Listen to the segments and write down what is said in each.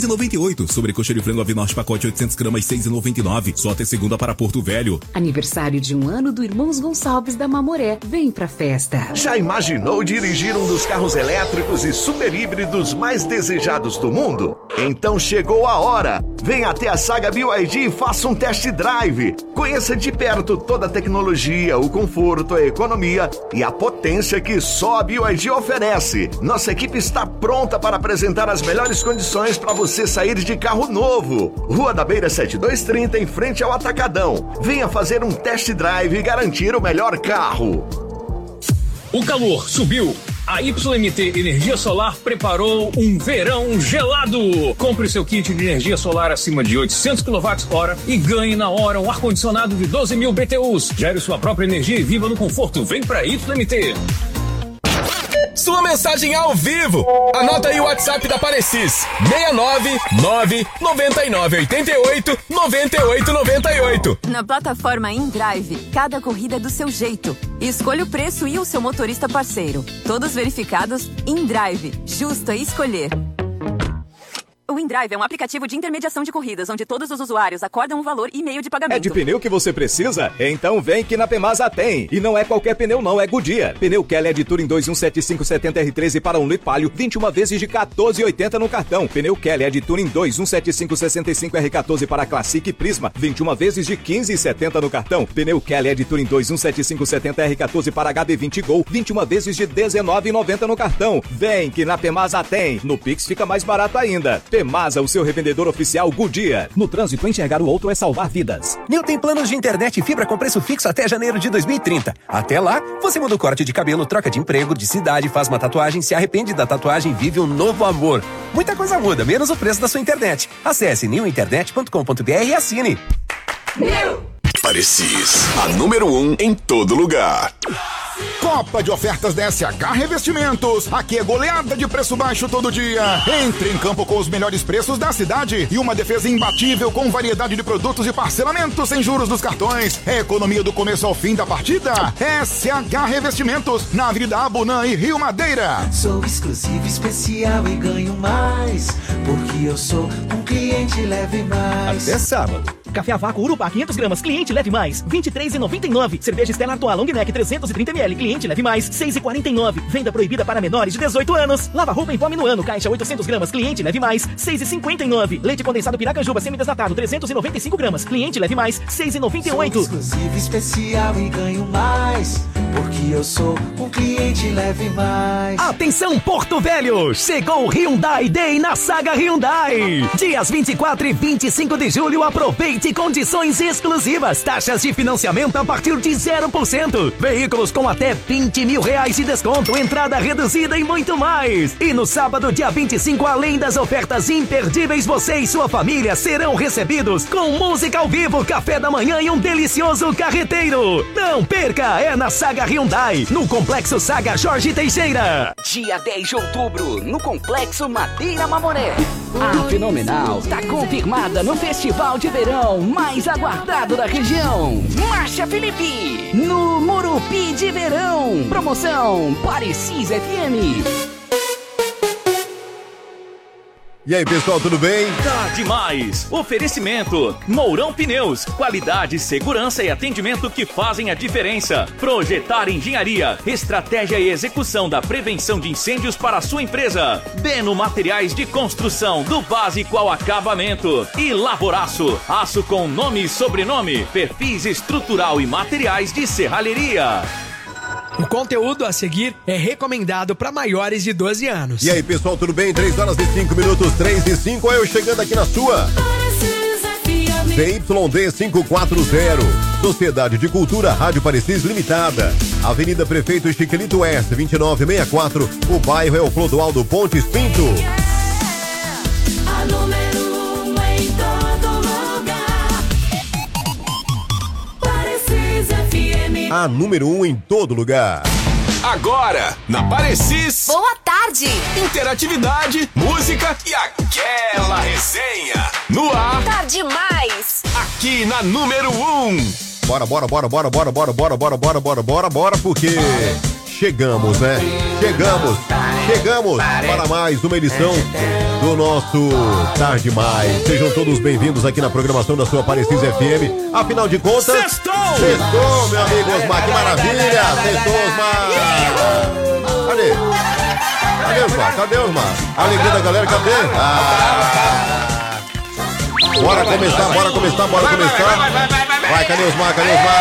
6,98. Sobrecoxa de frango Ave Norte pacote 800 gramas 6,99. Só até segunda para Porto Velho. Aniversário de 1 ano do Irmãos Gonçalves da Mamoré. Vem pra festa. Já imaginou dirigir um dos carros elétricos e super híbridos mais desejados do mundo? Então chegou a hora. Venha até a Saga BYD e faça um test drive. Conheça de perto toda a tecnologia, o conforto, a economia e a potência que só a BYD oferece. Nossa equipe está pronta para apresentar as melhores condições para você sair de carro novo. Rua da Beira 7230, em frente ao Atacadão. Venha fazer um test drive e garantir o melhor carro. O calor subiu. A YMT Energia Solar preparou um verão gelado. Compre seu kit de energia solar acima de 800 kWh e ganhe na hora um ar-condicionado de 12.000 BTUs. Gere sua própria energia e viva no conforto. Vem pra YMT. Sua mensagem ao vivo. Anota aí o WhatsApp da Parecis. 699-9988-9898. Na plataforma InDrive, cada corrida é do seu jeito. Escolha o preço e o seu motorista parceiro. Todos verificados. InDrive. Justo a escolher. O InDrive é um aplicativo de intermediação de corridas, onde todos os usuários acordam um valor e meio de pagamento. É de pneu que você precisa? Então vem que na Pemasa tem. E não é qualquer pneu não, é Goodyear. Pneu Kelly de Touring 217570R13 para 1 litro palio, 21 vezes de R$14,80 no cartão. Pneu Kelly de Touring 217565R14 para Classic e Prisma, 21 vezes de R$15,70 no cartão. Pneu Kelly de Touring 217570R14 para HB20 Gol, 21 vezes de R$19,90 no cartão. Vem que na Pemasa tem. No Pix fica mais barato ainda. Pemasa, o seu revendedor oficial Goodyear. No trânsito, enxergar o outro é salvar vidas. Nil tem planos de internet e fibra com preço fixo até janeiro de 2030. Até lá, você muda o corte de cabelo, troca de emprego, de cidade, faz uma tatuagem, se arrepende da tatuagem e vive um novo amor. Muita coisa muda, menos o preço da sua internet. Acesse nilinternet.com.br e assine. Nil! Parecis, a número 1 em todo lugar. Copa de ofertas da SH Revestimentos. Aqui é goleada de preço baixo todo dia. Entre em campo com os melhores preços da cidade e uma defesa imbatível com variedade de produtos e parcelamento sem juros dos cartões. É economia do começo ao fim da partida. SH Revestimentos, na Avenida Abunã e Rio Madeira. Sou exclusivo, especial e ganho mais, porque eu sou um cliente leve mais. Até sábado. Café a vácuo Urupá 500 gramas, cliente leve mais, R$23,99. Cerveja Stella Artois Long Neck 330ml, cliente leve mais, R$6,49. Venda proibida para menores de 18 anos. Lava roupa em pó Minuano, caixa 800 gramas, cliente leve mais, R$6,59. Leite condensado Piracanjuba semidesnatado 395 gramas, cliente leve mais, R$6,98. Sou exclusivo, especial e ganho mais, porque eu sou um cliente leve mais. Atenção Porto Velho, chegou o Hyundai Day na Saga Hyundai. Dias 24 e 25 de julho, aproveite condições exclusivas, taxas de financiamento a partir de 0%, veículos com até R$20 mil de desconto, entrada reduzida e muito mais. E no sábado, dia 25, além das ofertas imperdíveis, você e sua família serão recebidos com música ao vivo, café da manhã e um delicioso carreteiro. Não perca, é na Saga Hyundai, no Complexo Saga Jorge Teixeira. Dia 10 de outubro, no Complexo Madeira Mamoré. A Fenomenal tá confirmada no Festival de Verão mais aguardado da região. Marcha Felipe, no Murupi de Verão. Promoção Parecis FM. E aí, pessoal, tudo bem? Tá demais! Oferecimento: Mourão Pneus, qualidade, segurança e atendimento que fazem a diferença. Projetar Engenharia, estratégia e execução da prevenção de incêndios para a sua empresa. Beno Materiais de Construção, do básico ao acabamento. E Lavoraço, aço com nome e sobrenome, perfis estrutural e materiais de serralheria. O conteúdo a seguir é recomendado para maiores de 12 anos. E aí, pessoal, tudo bem? 3 horas e 5 minutos, 3 e 5, eu chegando aqui na sua CYD 540, Sociedade de Cultura Rádio Parecis Limitada, Avenida Prefeito Chiquelito Oeste, 2964, o bairro é o Clodoaldo Pontes Pinto. A número 1 em todo lugar. Parecis FM. A número 1 em todo lugar. Agora, na Parecis. Boa tarde. Interatividade, música e aquela resenha. No ar. Tá demais. Aqui na número 1. Bora, porque chegamos, né? Chegamos. Chegamos para mais uma edição do nosso Tarde Mais. Sejam todos bem-vindos aqui na programação da sua Aparecida FM. Afinal de contas... Sextou! Sextou, meu amigo Osmar, que maravilha! Sextou, Osmar! Cadê? Cadê, Osmar? Cadê, Osmar? A alegria da galera, cadê? Bora começar. Vai, cadê Osmar?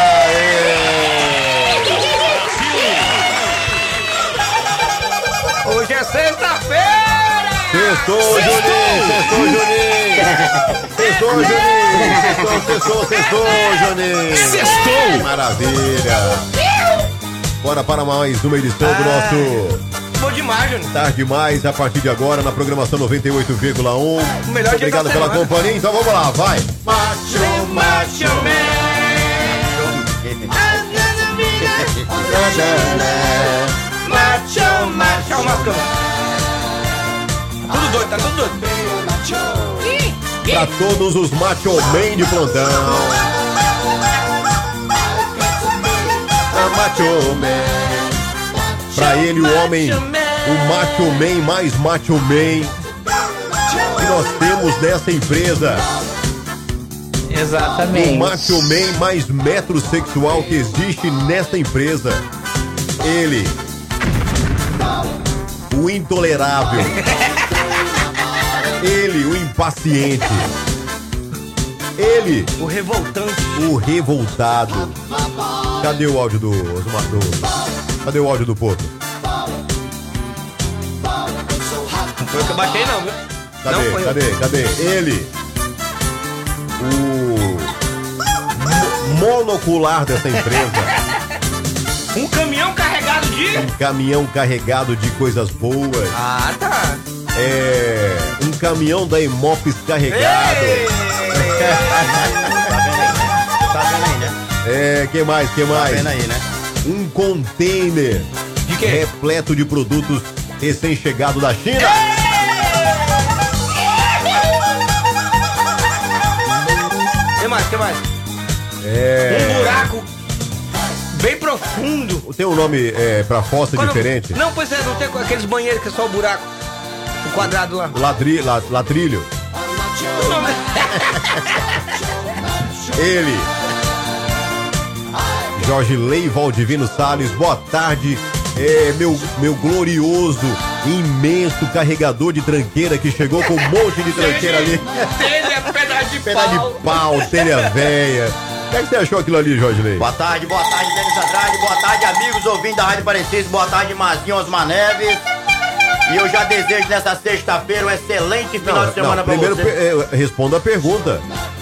Hoje é sexta-feira! Sextou, Juninho! Sextou! Maravilha! Bora para mais uma edição do nosso... Bom demais, Juninho. Tarde Mais, a partir de agora, na programação 98,1. Melhor Obrigado dia da pela semana. companhia, então vamos lá, vai! Macho Man! Tá tudo doido. Pra todos os Macho Man de plantão. Macho Man. Pra ele, o homem, o Macho Man mais Macho Man que nós temos nessa empresa. Exatamente. O Macho Man mais metrosexual que existe nesta empresa. Ele, o intolerável. Ele, o impaciente. Ele, o revoltante. O revoltado. Cadê o áudio do Osmar? Cadê o áudio do Porto? Não foi eu que eu baixei, não, viu? Cadê? Ele, o monocular dessa empresa. Um caminhão carregado de... Um caminhão carregado de coisas boas. Ah, tá. Um caminhão da Imops carregado. Tá vendo aí, né? Que mais? Tá vendo aí, né? Um container de quê? Repleto de produtos recém-chegado da China. Que mais? Um buraco bem profundo. Tem um nome pra fossa diferente? Não, pois é, não tem aqueles banheiros que é só o buraco. O quadrado lá. Latrilho. Ele, Jorge Lei Valdivino Salles, boa tarde. Meu glorioso, imenso carregador de tranqueira que chegou com um monte de tranqueira ali. Telha, pedaço de pau, telha véia. O que é que você achou aquilo ali, Jorge Lei? Boa tarde, Denis Andrade, boa tarde, amigos ouvintes da Rádio Aparecida, boa tarde, Mazinho Osmar Neves. E eu já desejo nessa sexta-feira um excelente final de semana pra primeiro você. Responda a pergunta.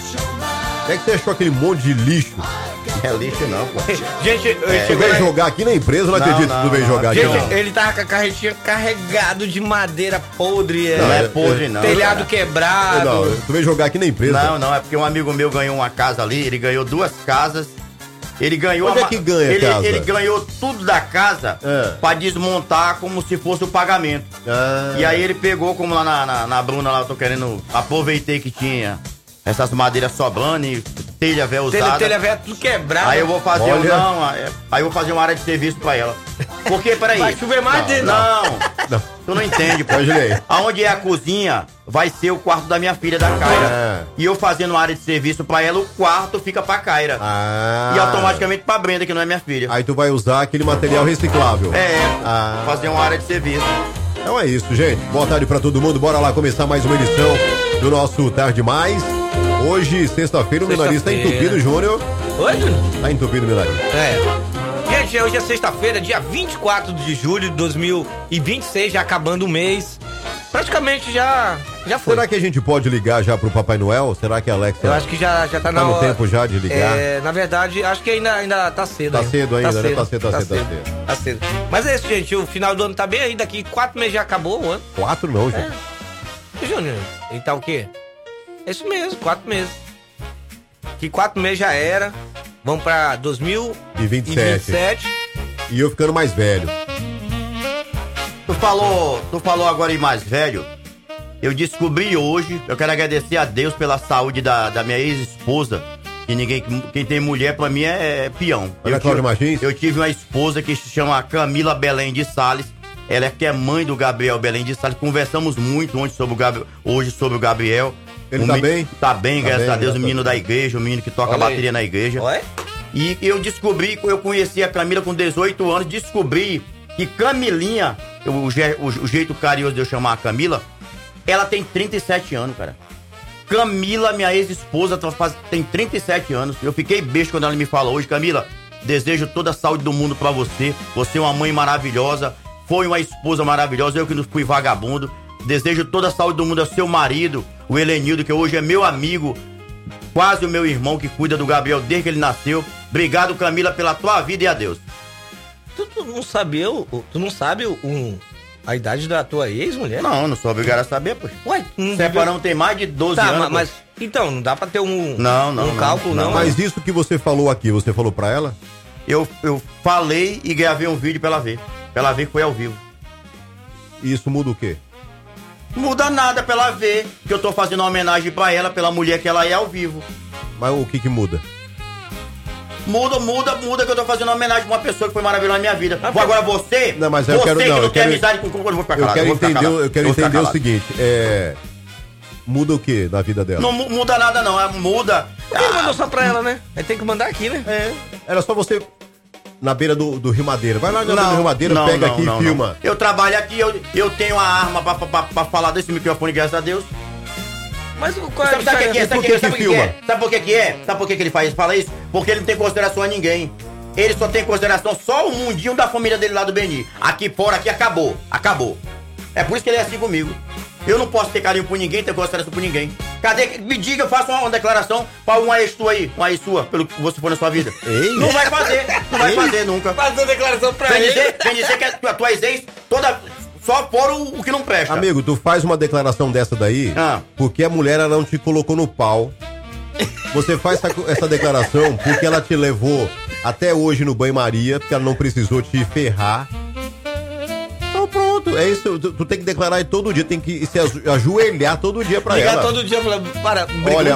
O que é que você achou aquele monte de lixo? É lixo não, pô. Gente, você veio jogar aqui na empresa, não acredito que tu veio jogar aqui. Gente, ele tava com a carretinha carregado de madeira podre. Não é podre, não. Telhado quebrado. Não, tu veio jogar aqui na empresa. Não, é porque um amigo meu ganhou uma casa ali, ele ganhou 2 casas. Ele ganhou. Onde é que ganha casa? Ele ganhou tudo da casa pra desmontar como se fosse o pagamento. E aí ele pegou, como lá na Bruna, lá eu tô querendo. Aproveitei que tinha essas madeiras sobrando e telha velha usada. Telha velha tudo quebrado. Aí eu vou fazer aí eu vou fazer uma área de serviço pra ela. Porque, peraí. Vai chover mais dele. Não. Tu não entende, pô. Aonde é a cozinha, vai ser o quarto da minha filha, da Kaira. E eu fazendo uma área de serviço pra ela, o quarto fica pra Kaira. E automaticamente pra Brenda, que não é minha filha. Aí tu vai usar aquele material reciclável. Fazer uma área de serviço. Então é isso, gente. Boa tarde pra todo mundo. Bora lá começar mais uma edição do nosso Tarde Mais. Hoje, sexta-feira, o meu nariz tá entupido, Júnior. Oi, Júnior? Tá entupido, meu nariz. Gente, hoje é sexta-feira, dia 24 de julho de 2026, já acabando o mês. Praticamente já foi. Será que a gente pode ligar já pro Papai Noel? Será que a Alexa... Eu acho que já tá na hora. Tá no tempo já de ligar? Na verdade, acho que ainda tá cedo. Tá cedo ainda, né? Tá cedo. Mas é isso, gente, o final do ano tá bem aí, daqui 4 meses já acabou o ano. 4 não, gente. Júnior, ele tá o quê? É isso mesmo, 4 meses. Que 4 meses já era. Vamos pra 2027. E eu ficando mais velho. Tu falou agora em mais velho. Eu descobri hoje, eu quero agradecer a Deus pela saúde da minha ex-esposa. Que quem tem mulher pra mim é peão. Eu tive uma esposa que se chama Camila Belém de Salles. Ela é que é mãe do Gabriel Belém de Salles. Conversamos muito hoje sobre o Gabriel. Ele tá bem? Tá bem, graças a Deus. O menino da igreja, o menino que toca bateria na igreja. Oi? E eu conheci a Camila com 18 anos, descobri que Camilinha, o jeito carinhoso de eu chamar a Camila, ela tem 37 anos, cara. Camila, minha ex-esposa, tem 37 anos. Eu fiquei beijo quando ela me falou hoje, Camila, desejo toda a saúde do mundo pra você. Você é uma mãe maravilhosa, foi uma esposa maravilhosa, eu que não fui vagabundo. Desejo toda a saúde do mundo ao seu marido, o Helenildo, que hoje é meu amigo, quase o meu irmão que cuida do Gabriel desde que ele nasceu. Obrigado, Camila, pela tua vida e adeus. Tu não sabe a idade da tua ex-mulher? Não sou obrigado a saber, poxa. Ué, separamos tem mais de 12 anos. Mas então, não dá pra ter um cálculo, não. Mas isso que você falou aqui, você falou pra ela? Eu falei e gravei um vídeo pra ela ver. Pra ela ver que foi ao vivo. E isso muda o quê? Muda nada pra ela ver que eu tô fazendo uma homenagem pra ela, pela mulher que ela é ao vivo. Mas o que muda? Muda que eu tô fazendo uma homenagem pra uma pessoa que foi maravilhosa na minha vida. Agora você, não, mas eu quero, que não tem amizade com o eu vou ficar calado. Eu quero entender o seguinte, muda o que na vida dela? Não muda nada não, muda. Por que ele mandou só pra ela, né? Aí tem que mandar aqui, né? Era só você na beira do Rio Madeira. Vai lá na beira do Rio Madeira, pega aqui e filma. Eu trabalho aqui, eu tenho a arma pra falar desse microfone, graças a Deus. Mas qual é Sabe por que é? Sabe por que ele fala isso? Porque ele não tem consideração a ninguém. Ele só tem consideração só o mundinho da família dele lá do Beni. Aqui fora, aqui acabou. É por isso que ele é assim comigo. Eu não posso ter carinho por ninguém, ter consideração por ninguém. Cadê? Me diga, eu faço uma declaração pra uma ex tua aí, uma ex sua, pelo que você for na sua vida. Ei. Não vai fazer nunca. Fazer declaração pra ele. Vem dizer que a tua ex toda... Só foram o que não presta. Amigo, tu faz uma declaração dessa daí, porque a mulher ela não te colocou no pau. Você faz essa declaração porque ela te levou até hoje no banho-maria, porque ela não precisou te ferrar. Então pronto, é isso. Tu tem que declarar todo dia, tem que se ajoelhar todo dia pra ela. Todo dia, olha,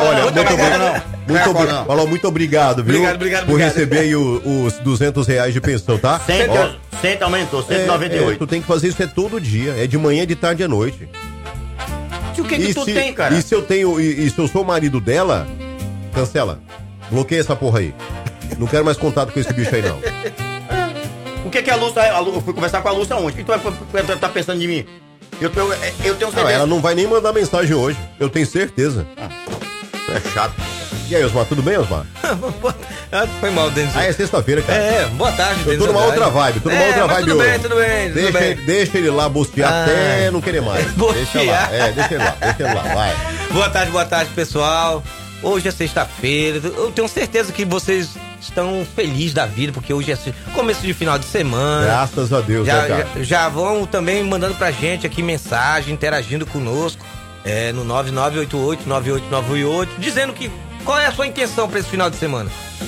muito obrigado, viu? Obrigado. Por receber aí os R$200 de pensão, tá? Sempre aumentou, 198. Tu tem que fazer isso todo dia, é de manhã, de tarde e à noite. E o que tu tem, cara? E se eu sou o marido dela, cancela. Bloqueia essa porra aí. Não quero mais contato com esse bicho aí, não. O que a Lúcia... Eu fui conversar com a Lúcia ontem. O que tu tá pensando de mim? Eu tenho certeza. Não, ela não vai nem mandar mensagem hoje. Eu tenho certeza. É chato. E aí, Osmar, tudo bem, Osmar? Foi mal, Denis. É sexta-feira, cara. Boa tarde, Denis. Eu tô numa outra vibe, tudo hoje. Tudo bem. Deixa ele lá bostear até não querer mais. Deixa ele lá, vai. Boa tarde, pessoal. Hoje é sexta-feira. Eu tenho certeza que vocês estão felizes da vida, porque hoje é começo de final de semana. Graças a Deus, já vão também mandando pra gente aqui mensagem, interagindo conosco. No 9988-98988, dizendo qual é a sua intenção pra esse final de semana.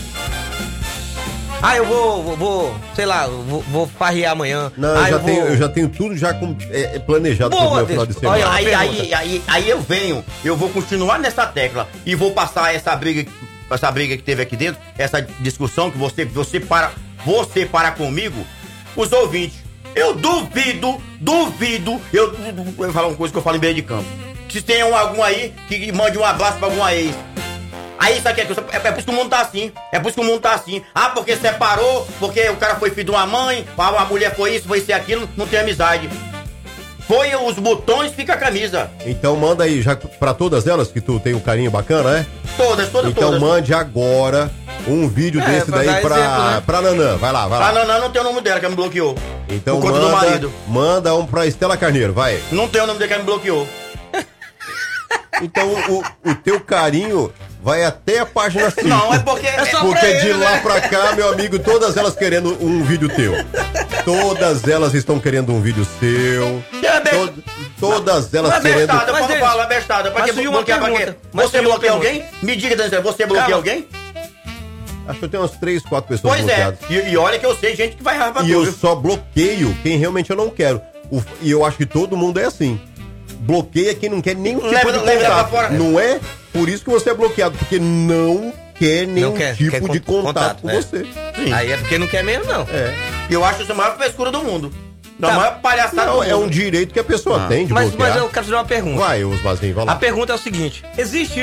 Eu vou farrear amanhã. Não, eu já tenho tudo planejado pro meu final de semana. Aí eu vou continuar nessa tecla e vou passar essa briga que teve aqui dentro, essa discussão que você para comigo, os ouvintes. Eu duvido, eu vou falar uma coisa que eu falo em beira de campo. Se tem algum aí que mande um abraço pra alguma ex. Aí isso aqui é por isso que o mundo tá assim. Porque separou, porque o cara foi filho de uma mãe, a mulher foi isso, foi ser aquilo, não tem amizade. Foi os botões, fica a camisa. Então manda aí, já pra todas elas que tu tem um carinho bacana, né? Todas. Então mande agora um vídeo desse daí pra Nanã. Vai lá. A Nanã não tem o nome dela, que ela me bloqueou. Então por conta do marido. Manda um pra Estela Carneiro, vai. Não tem o nome dela, que ela me bloqueou. Então o teu carinho vai até a página 5. Não, é porque... Porque de lá pra cá, meu amigo, todas elas querendo um vídeo teu. Todas elas estão querendo um vídeo seu. Todas elas querendo... É bestada. Pra que bloquear pra quê? Você bloqueia alguém? Me diga, Daniel, você bloqueia alguém? Acho que eu tenho umas 3, 4 pessoas bloqueadas. E olha que eu sei gente que vai errar pra tudo. E eu só bloqueio quem realmente eu não quero. E eu acho que todo mundo é assim. Bloqueia quem não quer nenhum tipo de contato. Não é por isso que você é bloqueado, porque não quer nenhum tipo de contato com você. Sim. Aí é porque não quer mesmo, não. Eu acho isso a maior frescura do mundo. Então, a maior palhaçada não, é um direito que a pessoa tem de bloquear. Mas eu quero fazer uma pergunta. Vai, Osmazinho, vai lá. A pergunta é o seguinte: existe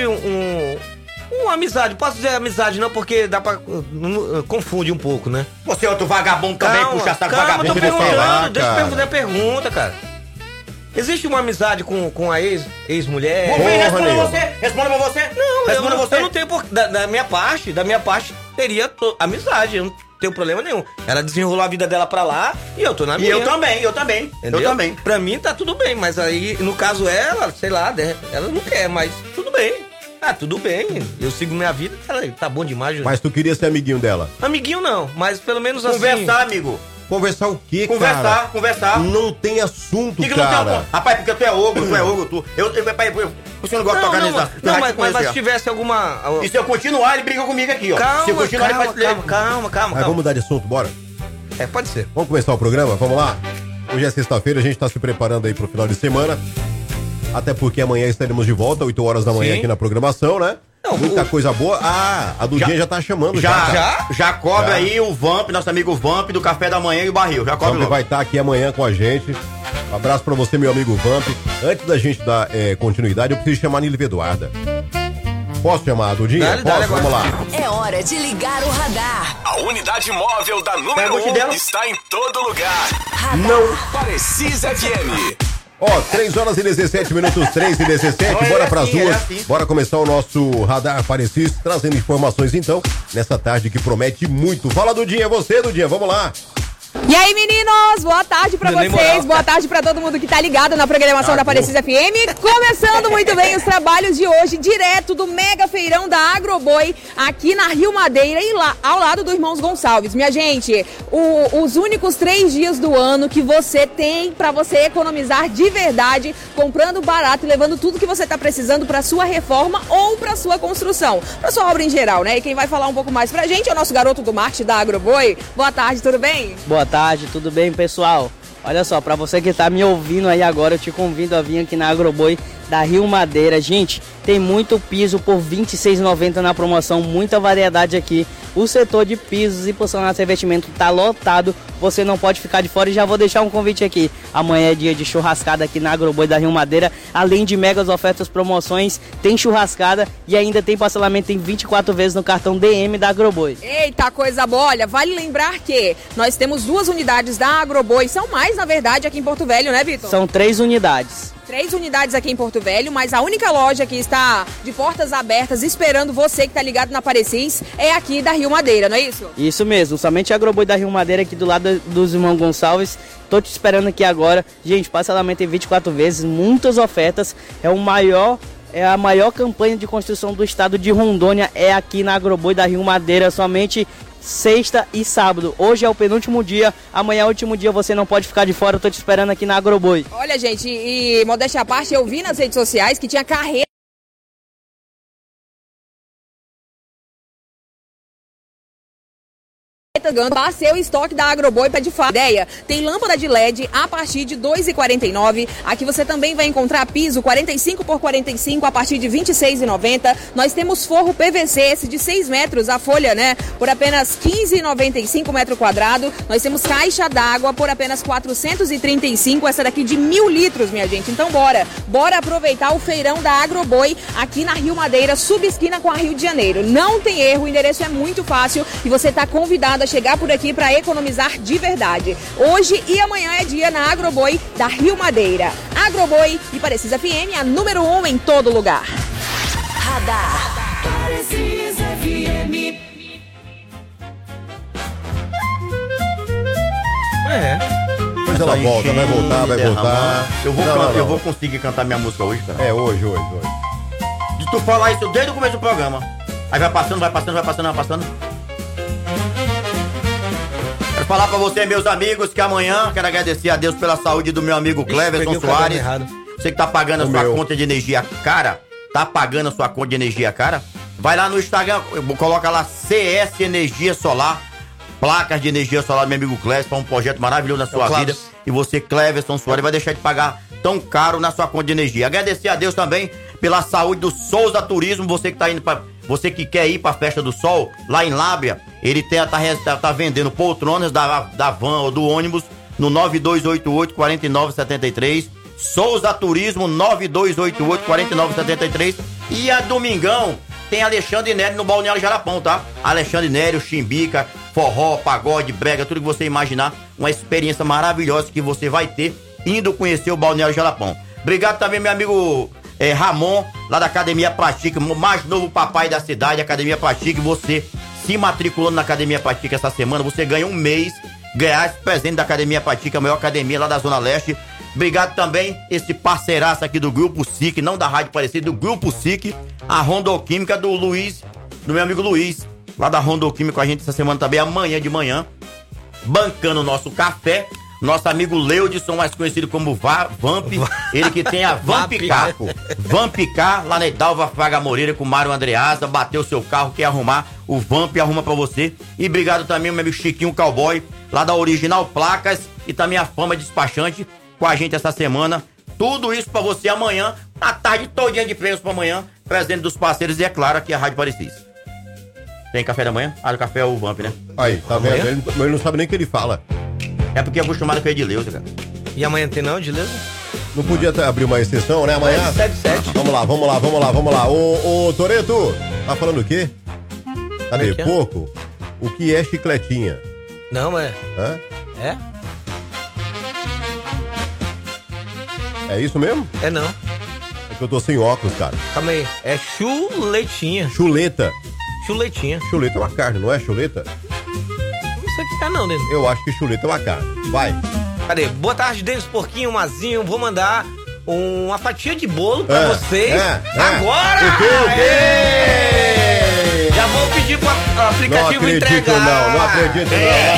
uma amizade, posso dizer amizade não, porque dá pra... confunde um pouco, né? Você é outro vagabundo também, puxa saco vagabundo. Deixa eu perguntar a pergunta, cara. Existe uma amizade com a ex-mulher? Responda pra você. Não, eu não tenho por... Da minha parte, teria amizade, eu não tenho problema nenhum. Ela desenrolou a vida dela pra lá e eu tô na minha. E eu também. Entendeu? Eu também. Pra mim tá tudo bem, mas aí, no caso ela, sei lá, ela não quer, mas tudo bem. Ah, tudo bem, eu sigo minha vida, tá bom demais. Mas tu queria ser amiguinho dela? Amiguinho não, mas pelo menos Conversar, amigo. Conversar o quê, cara? Conversar. Não tem assunto, que cara. Não tem, rapaz, porque tu é ogro. Você não gosta de tocar nisso? Não, mas se tivesse alguma... E se eu continuar, ele briga comigo aqui, ó. Calma. Mas vamos mudar de assunto, bora? Pode ser. Vamos começar o programa? Vamos lá? Hoje é sexta-feira, a gente tá se preparando aí pro final de semana. Até porque amanhã estaremos de volta, 8 horas da manhã aqui na programação, né? Não, muita coisa boa. A Dudinha já tá chamando. Já cobre aí o Vamp, nosso amigo Vamp, do Café da Manhã e o Barril. Já cobre. Vamp vai estar aqui amanhã com a gente. Um abraço pra você, meu amigo Vamp. Antes da gente dar continuidade, eu preciso chamar a Nilva Eduarda. Posso chamar a Dudinha? Posso? Vamos lá. É hora de ligar o radar. A unidade móvel da número 1 está em todo lugar. Radar. Não Precisa FM. 3 horas e 17 minutos, 3 e 17, bora pras ruas, bora começar o nosso Radar Parecis, trazendo informações então, nessa tarde que promete muito. Fala, Dudinha, Dudinha, vamos lá. E aí, meninos, boa tarde pra vocês, boa tarde pra todo mundo que tá ligado na programação da Parecis FM. Começando muito bem os trabalhos de hoje, direto do mega feirão da Agroboi, aqui na Rio Madeira e lá ao lado do Irmãos Gonçalves. Minha gente, os únicos 3 dias do ano que você tem pra você economizar de verdade, comprando barato e levando tudo que você tá precisando pra sua reforma ou pra sua construção, pra sua obra em geral, né? E quem vai falar um pouco mais pra gente é o nosso garoto do marketing da Agroboi. Boa tarde, tudo bem? Boa tarde, tudo bem, pessoal? Olha só, para você que tá me ouvindo aí agora, eu te convido a vir aqui na Agroboi da Rio Madeira. Gente, tem muito piso por R$ 26,90 na promoção, muita variedade aqui. O setor de pisos e porcelanato e revestimento tá lotado, você não pode ficar de fora. E já vou deixar um convite aqui. Amanhã é dia de churrascada aqui na Agroboi da Rio Madeira. Além de megas ofertas, promoções, tem churrascada e ainda tem parcelamento em 24 vezes no cartão DM da Agroboi. Eita, coisa boa! Olha, vale lembrar que nós temos 2 unidades da Agroboi, são mais, na verdade, aqui em Porto Velho, né, Vitor? São 3 unidades. 3 unidades aqui em Porto Velho, mas a única loja que está de portas abertas esperando você que tá ligado na Parecis é aqui da Rio Madeira, não é isso? Isso mesmo, somente a Agroboi da Rio Madeira aqui do lado dos Irmãos Gonçalves. Tô te esperando aqui agora. Gente, parcelamento em 24 vezes, muitas ofertas. É a maior campanha de construção do estado de Rondônia, é aqui na Agroboi da Rio Madeira, somente sexta e sábado. Hoje é o penúltimo dia, amanhã é o último dia, você não pode ficar de fora, eu tô te esperando aqui na Agroboi. Olha, gente, e modéstia à parte, eu vi nas redes sociais que tinha carreira Passei o estoque da Agroboi para de fato. Ideia, tem lâmpada de LED a partir de R$ 2,49. Aqui você também vai encontrar piso 45 por 45 a partir de R$ 26,90. Nós temos forro PVC, esse de 6 metros, a folha, né? Por apenas R$ 15,95 metro quadrado. Nós temos caixa d'água por apenas R$ 435, essa daqui de 1.000 litros, minha gente. Então bora aproveitar o feirão da Agroboi aqui na Rio Madeira, subesquina com a Rio de Janeiro. Não tem erro, o endereço é muito fácil e você está convidado a chegar por aqui para economizar de verdade. Hoje e amanhã é dia na Agroboi da Rio Madeira. Agroboi e Parecis FM, a número 1 em todo lugar. Radar. Parecis FM. Mas ela volta, vai voltar. Eu vou conseguir cantar minha música hoje, cara. É, hoje. De tu falar isso desde o começo do programa. Aí vai passando. Quero falar pra você, meus amigos, que amanhã quero agradecer a Deus pela saúde do meu amigo Cleverson Soares. Você que tá pagando a sua conta de energia cara, vai lá no Instagram, coloca lá CS Energia Solar, placas de energia solar do meu amigo Cleverson, para um projeto maravilhoso na sua vida. E você, Cleverson Soares, vai deixar de pagar tão caro na sua conta de energia. Agradecer a Deus também pela saúde do Souza Turismo, você que quer ir pra Festa do Sol, lá em Lábia, ele tá vendendo poltronas da van ou do ônibus no 9288-4973. Souza Turismo, 9288-4973. E a domingão tem Alexandre Nério no Balneário Jalapão, tá? Alexandre Nério, chimbica, forró, pagode, brega, tudo que você imaginar. Uma experiência maravilhosa que você vai ter indo conhecer o Balneário Jalapão. Obrigado também, meu amigo Ramon, lá da Academia Plastic, o mais novo papai da cidade, Academia Plastic. Você se matriculando na Academia Plastic essa semana, você ganha um mês grátis presente da Academia Plastic, a maior academia lá da Zona Leste. Obrigado também, esse parceiraço aqui do Grupo SIC, não da Rádio Parecida, do Grupo SIC, a Rondoquímica do Luiz, do meu amigo Luiz, lá da Rondoquímica com a gente essa semana também, amanhã de manhã, bancando o nosso café. Nosso amigo Leudson, mais conhecido como Vamp, ele que tem a Vampicar. Vampicar, lá na Idalva Fraga Moreira, com o Mário Andreasa, bateu seu carro, quer arrumar, o Vamp arruma pra você. E obrigado também ao meu amigo Chiquinho Cowboy, lá da Original Placas, e também a Fama Despachante, com a gente essa semana. Tudo isso pra você amanhã, a tarde todinha de prêmios pra amanhã, presente dos parceiros e, é claro, aqui a Rádio Parecis. Tem café da manhã? Ah, o café é o Vamp, né? Aí, tá vendo? Ele não sabe nem o que ele fala. É porque é acostumado com o Edileuza, cara. E amanhã tem não, Edileuza? Não podia abrir uma exceção, né? Amanhã? 7. Vamos lá. Ô, Toreto, tá falando o quê? Cadê? Porco? O que é chicletinha? Não, é. Hã? É? É isso mesmo? É não. É que eu tô sem óculos, cara. Calma aí. É chuletinha. Chuleta. Chuletinha. Chuleta é uma carne, não é chuleta? Não sei o que tá não, Denis. Eu acho que chuleta é uma carne. Vai. Cadê? Boa tarde, Denis Porquinho, Mazinho. Vou mandar uma fatia de bolo pra vocês. Agora! O quê? Já vou pedir pro aplicativo entregar. Não acredito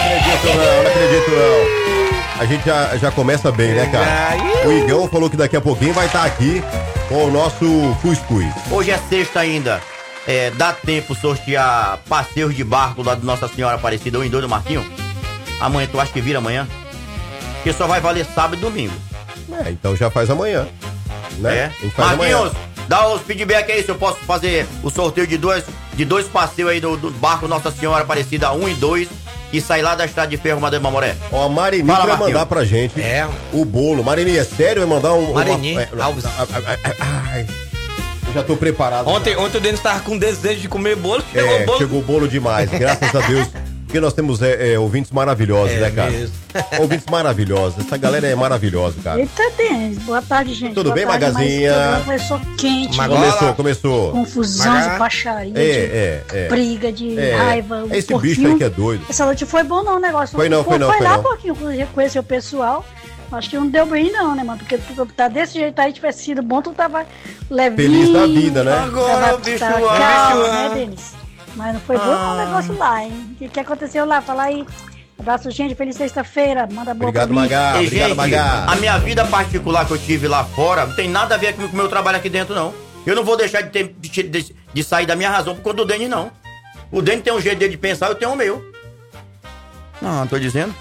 não. A gente já começa bem, né, cara? O Igão falou que daqui a pouquinho vai estar aqui com o nosso cuscuz. Hoje é sexta ainda. Dá tempo sortear passeios de barco lá do Nossa Senhora Aparecida 1 e 2 do Marquinho? Amanhã, tu acha que vira amanhã? Porque só vai valer sábado e domingo. Então já faz amanhã, né? A gente faz Marquinhos, amanhã. dá os feedback aí se eu posso fazer o sorteio de dois passeios aí do barco Nossa Senhora Aparecida 1 e 2 e sair lá da Estrada de Ferro, Madeira Mamoré. Ó, a Marini vai mandar pra gente o bolo. Marini, é sério? Vai mandar Marini, Alves. Ai, eu já tô preparado. Ontem o Denis tava com desejo de comer bolo, chegou o bolo demais, graças a Deus. Porque nós temos ouvintes maravilhosos, né, cara? Mesmo. Ouvintes maravilhosos. Essa galera é maravilhosa, cara. Eita, Denis. Boa tarde, gente. Tudo bem, Magazinha? Começou quente. Começou. Confusão de baixaria, briga, de raiva. Esse bicho aí que é doido. Essa noite foi bom não, o negócio. Foi não. Foi lá um pouquinho, conhecer o pessoal. Acho que não deu bem não, né, mano? Porque tu tá desse jeito aí, tivesse sido bom, tu tava levinho. Feliz da vida, né? Agora o bicho calmo, né, Denis? Mas não foi bom o negócio lá, hein? O que aconteceu lá? Fala aí. Abraço, gente. Feliz sexta-feira. Manda boa pra mim. Obrigado, Magá. A minha vida particular que eu tive lá fora não tem nada a ver com o meu trabalho aqui dentro, não. Eu não vou deixar de sair da minha razão por conta do Denis, não. O Denis tem um jeito dele de pensar, eu tenho o meu. Não tô dizendo.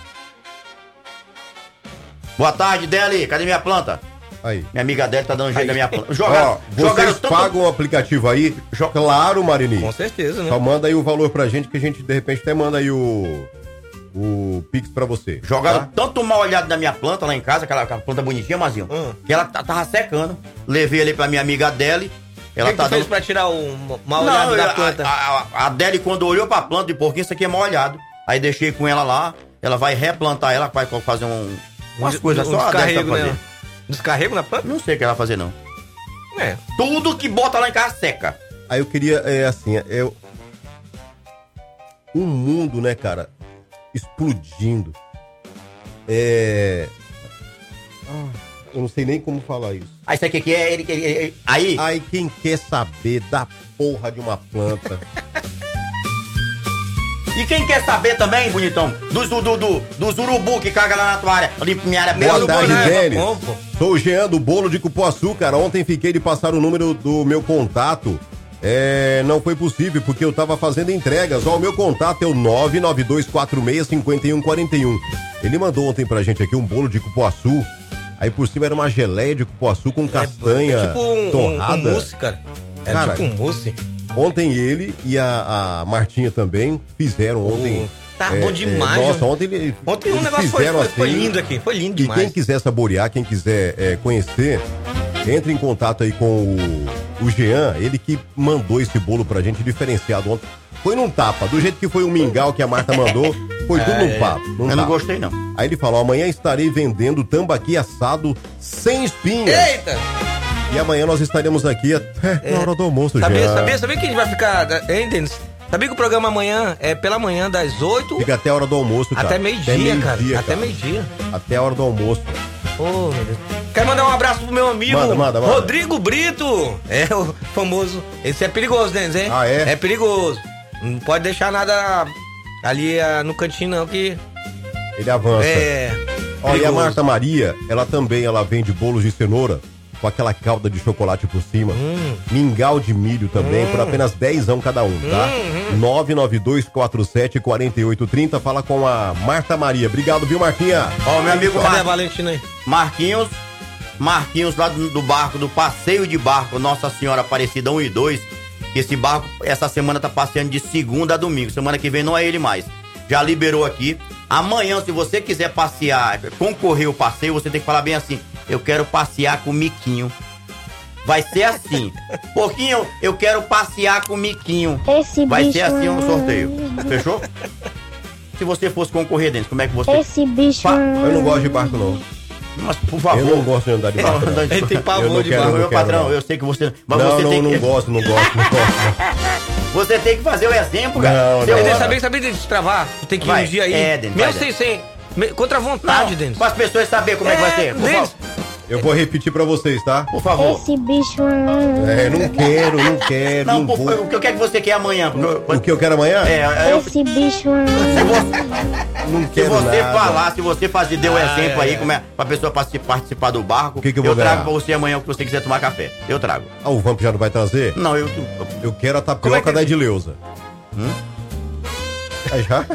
Boa tarde, Deli. Cadê minha planta? Aí. Minha amiga Deli tá dando jeito na minha planta. Vocês pagam o aplicativo aí? Claro, Marini. Com certeza, né? Só manda aí o valor pra gente que a gente, de repente, até manda aí o Pix pra você. Jogaram tanto mal olhado na minha planta lá em casa, aquela planta bonitinha, Mazinho, que ela tava secando. Levei ali pra minha amiga Deli. Ela O que fez pra tirar o mal olhado da planta? A Deli, quando olhou pra planta de porquinho, isso aqui é mal olhado. Aí deixei com ela lá. Ela vai replantar ela, vai fazer umas coisas só. Descarrego, né? Descarrego na planta? Não sei o que ela vai fazer, não. Tudo que bota lá em casa seca. Aí eu queria, um mundo, né, cara, explodindo. Eu não sei nem como falar isso. Aí sabe o que é? Aí quem quer saber da porra de uma planta... E quem quer saber também, bonitão, dos urubu que caga lá na tua área, ali minha área. Boa tarde, Denis. Sou o Jean do Bolo de Cupuaçu, cara. Ontem fiquei de passar o número do meu contato. Não foi possível, porque eu tava fazendo entregas. Ó, o meu contato é o 992465141. Ele mandou ontem pra gente aqui um bolo de cupuaçu. Aí por cima era uma geleia de cupuaçu com castanha tipo torrada. Um mousse, cara. Era tipo um mousse. Ontem ele e a Martinha também fizeram ontem Tá bom demais. Nossa, ontem o negócio foi lindo aqui. Foi lindo demais. E quem quiser saborear, quem quiser conhecer, entre em contato aí com o Jean, ele que mandou esse bolo pra gente diferenciado ontem. Foi num tapa, do jeito que foi o mingau que a Marta mandou, foi tudo num papo. Eu não gostei, não. Aí ele falou, amanhã estarei vendendo tambaqui assado sem espinhas. Eita! E amanhã nós estaremos aqui até na hora do almoço, Sabia que a gente vai ficar, hein, Denis? Sabia que o programa amanhã é pela manhã, das 8... Fica até a hora do almoço, cara. Até meio-dia, cara. Até meio-dia. Até a hora do almoço. Ô, meu Deus. Quero mandar um abraço pro meu amigo manda. Rodrigo Brito. É o famoso. Esse é perigoso, Denis, hein? Ah, é? É perigoso. Não pode deixar nada ali no cantinho, não, que... Ele avança. Olha, e a Marta Maria, ela vende bolos de cenoura com aquela calda de chocolate por cima. Mingau de milho também, por apenas 10 cada um, tá? 992474830. Fala com a Marta Maria. Obrigado, viu, Marquinha? Ó, meu amigo Valentina aí. Marquinhos lá do barco, do passeio de barco Nossa Senhora Aparecida 1 e 2. Esse barco, essa semana tá passeando de segunda a domingo. Semana que vem não é ele mais. Já liberou aqui. Amanhã, se você quiser passear, concorrer ao passeio, você tem que falar bem assim: eu quero passear com o Miquinho. Vai ser assim. Pouquinho, eu quero passear com o Miquinho. Vai ser assim um sorteio. Fechou? Se você fosse concorrer, Denis, como é que você... Esse bicho... Eu não gosto de barco, não. Mas, por favor. Eu não gosto de andar de barco, não. Ele tem pavor de barco. Meu patrão, eu sei que você... Mas não, você não, tem não que... gosto. Você tem que fazer o exemplo, cara. Denis, sabia de destravar? Tu tem que ir um dia aí. Denis, mesmo sem... Contra a vontade, Denis. Para as pessoas saberem como é que vai ser. Denis. Eu vou repetir pra vocês, tá? Por favor. Esse bicho... não quero. Não, o que eu quero que você quer amanhã? O que eu quero amanhã? Esse bicho... Se você falar, se você fazer, dê um exemplo aí, como é pra pessoa participar do barco, que eu vou trago ganhar? pra você amanhã o que você quiser tomar café. Eu trago. Ah, o Vamp já não vai trazer? Não, eu quero a tapioca da Edileuza. Já?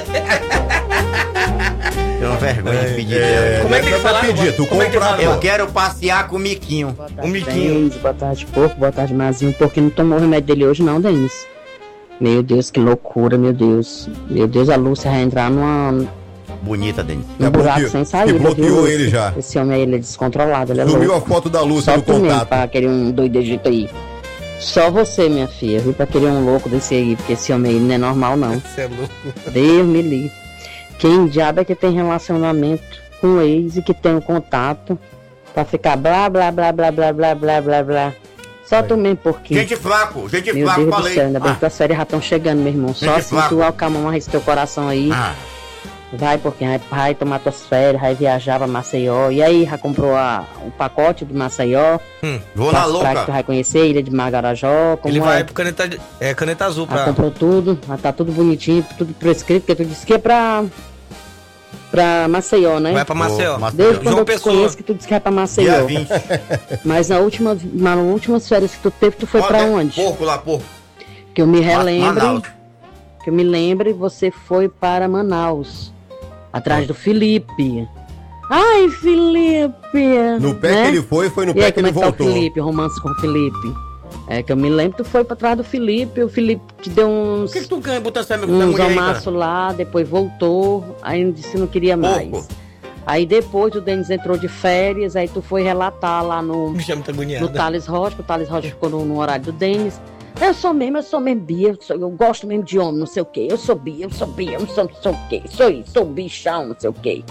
Tenho vergonha de pedir. Como é que ele fala? Pedir? Tu compra. Eu quero passear com o Miquinho. O Miquinho. Boa tarde, porco. Boa tarde, Mazinho. Porque não tomou o remédio dele hoje, não, Denis. Meu Deus, que loucura, meu Deus. Meu Deus, a Lúcia vai entrar numa... Bonita, Denis. Um buraco sem saída. Que bloqueou ele já. Esse homem aí, ele é descontrolado, ele é Sumiu louco. a foto da Lúcia só no contato. Pra querer um doido de jeito aí. Só você, minha filha, viu? Pra querer um louco desse aí, porque esse homem aí não é normal, não. Você é louco. Deus me livre. Quem diabo é que tem relacionamento com o ex e que tem um contato pra ficar blá, blá, blá, blá, blá, blá, blá, blá, blá. Só tu mesmo, porque... Gente fraco, meu Deus falei. Do céu, ainda bem que as férias já estão chegando, meu irmão. Só assim tu acalma esse teu coração aí. Vai, porque vai tomar tuas férias, vai viajar pra Maceió. E aí, já comprou o pacote do Maceió? Vou na louca. Que tu vai conhecer, Ilha de Margarajó. Como ele vai pro caneta azul pra... Já comprou tudo, já tá tudo bonitinho, tudo prescrito, porque tu disse que é pra Maceió, né? Vai pra Maceió. Desde quando eu te conheço que tu disse que é pra Maceió. Mas nas últimas férias que tu teve, tu foi pra onde? Porco. Que eu me relembre. Que eu me lembre, você foi para Manaus. Atrás do Felipe. Ai, Felipe! No pé que ele foi no pé que ele voltou. Tá o Felipe, romance com o Felipe. É que eu me lembro que tu foi pra trás do Felipe, o Felipe te deu uns... O que tu ganha botando essa mulher aí, cara? Lá, depois voltou, aí disse que não queria mais. Aí depois o Denis entrou de férias, aí tu foi relatar lá no Thales Rocha, o Thales Rocha ficou no horário do Denis. Eu sou mesmo Bia, eu gosto mesmo de homem, não sei o que. Eu sou Bia, não sei o que. Sou bichão, não sei o que.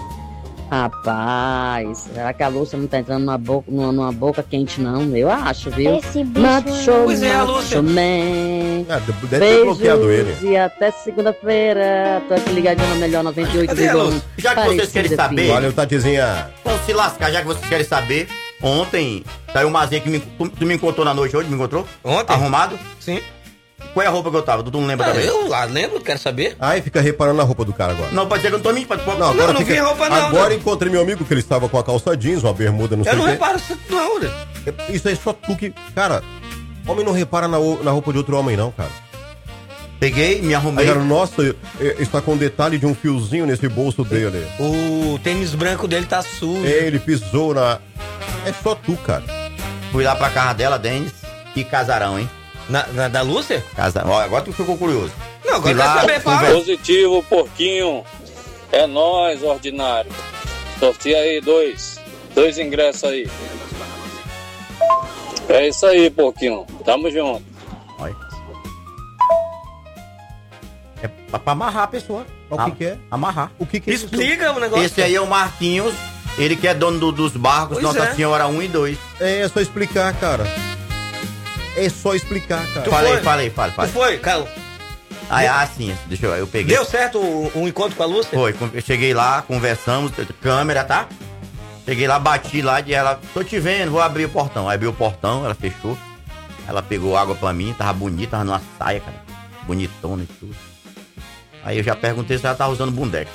Rapaz, será que a Lúcia não tá entrando numa boca quente, não? Eu acho, viu? Esse bicho... Pois é, a Lúcia. Deve ter bloqueado ele. E até segunda-feira. Tô aqui ligadinho na Melhor 98,1. Já que vocês querem saber... Valeu, Tatizinha. Vamos se lascar, já que vocês querem saber. Ontem, saiu uma Mazinha que tu me encontrou na noite hoje, me encontrou? Ontem? Arrumado? Sim. Qual é a roupa que eu tava? Tu não lembra também? Eu lá lembro, quero saber. Aí fica reparando na roupa do cara agora. Não, pode ser que eu não tô mentindo. Não vi roupa não. Agora encontrei meu amigo que ele estava com a calça jeans, uma bermuda, não sei o que. Eu não reparo isso não, né? Isso aí é só tu que... Cara, homem não repara na roupa de outro homem não, cara. Peguei, me arrumei. Aí, cara, nossa, está com detalhe de um fiozinho nesse bolso dele. O tênis branco dele tá sujo. Ele pisou na... É só tu, cara. Fui lá pra casa dela, Denis. Que casarão, hein? Da Lúcia? Casarão. Ó, agora tu ficou curioso. Não, agora quer saber, fala. Positivo, porquinho. É nóis, ordinário. Sorteia aí dois ingressos aí. É isso aí, porquinho. Tamo junto. É pra amarrar a pessoa. O que é? Amarrar. O que é isso? Explica o negócio. Esse aí é o Marquinhos. Ele que é dono dos barcos, Pois Nossa é. Senhora 1 e 2. É só explicar, cara. É só explicar, cara. Falei. Tu foi, Carlos? Sim. Deixa eu peguei. Deu certo o encontro com a Lúcia? Foi, eu cheguei lá, conversamos, câmera, tá? Cheguei lá, bati lá e ela, tô te vendo, vou abrir o portão. Aí abriu o portão, ela fechou. Ela pegou água pra mim, tava bonita, tava numa saia, cara. Bonitona e tudo. Aí eu já perguntei se ela tava usando bundex.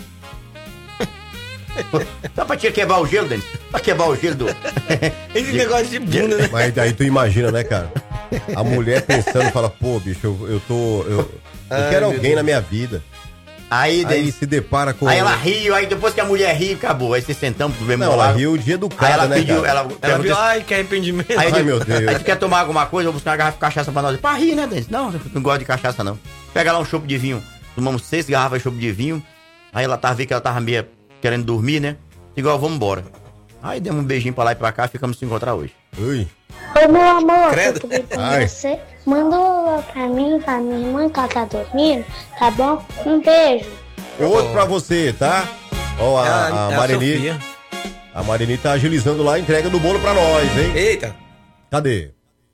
Só pra te quebrar o gelo, Denis? Pra quebrar o gelo do... Esse negócio de bunda, né? Mas daí tu imagina, né, cara? A mulher pensando, fala, pô, bicho, eu quero alguém na minha vida. Aí se depara com... Aí ela riu, aí depois que a mulher riu, acabou. Aí se sentamos pro mesmo Não, lado. ela riu de educada, né, pediu, cara? Ela viu, que arrependimento. Aí Ai, meu Deus. Aí tu quer tomar alguma coisa, eu vou buscar uma garrafa de cachaça pra nós. Pra rir, né, Denis? Não, eu não gosto de cachaça, não. Pega lá um chopp de vinho. Tomamos 6 garrafas de chopp de vinho. Aí ela vendo que ela tava meio querendo dormir, né? Igual, vamos embora. Aí demos um beijinho pra lá e pra cá, ficamos se encontrar hoje. Ui. Oi, meu amor, Credo. tudo bem com você? Manda um alô pra mim, pra minha irmã, que ela tá dormindo, tá bom? Um beijo. Outro pra você, tá? Ó, a É a Marini. Sofia. A Marini tá agilizando lá a entrega do bolo pra nós, hein? Eita. Cadê?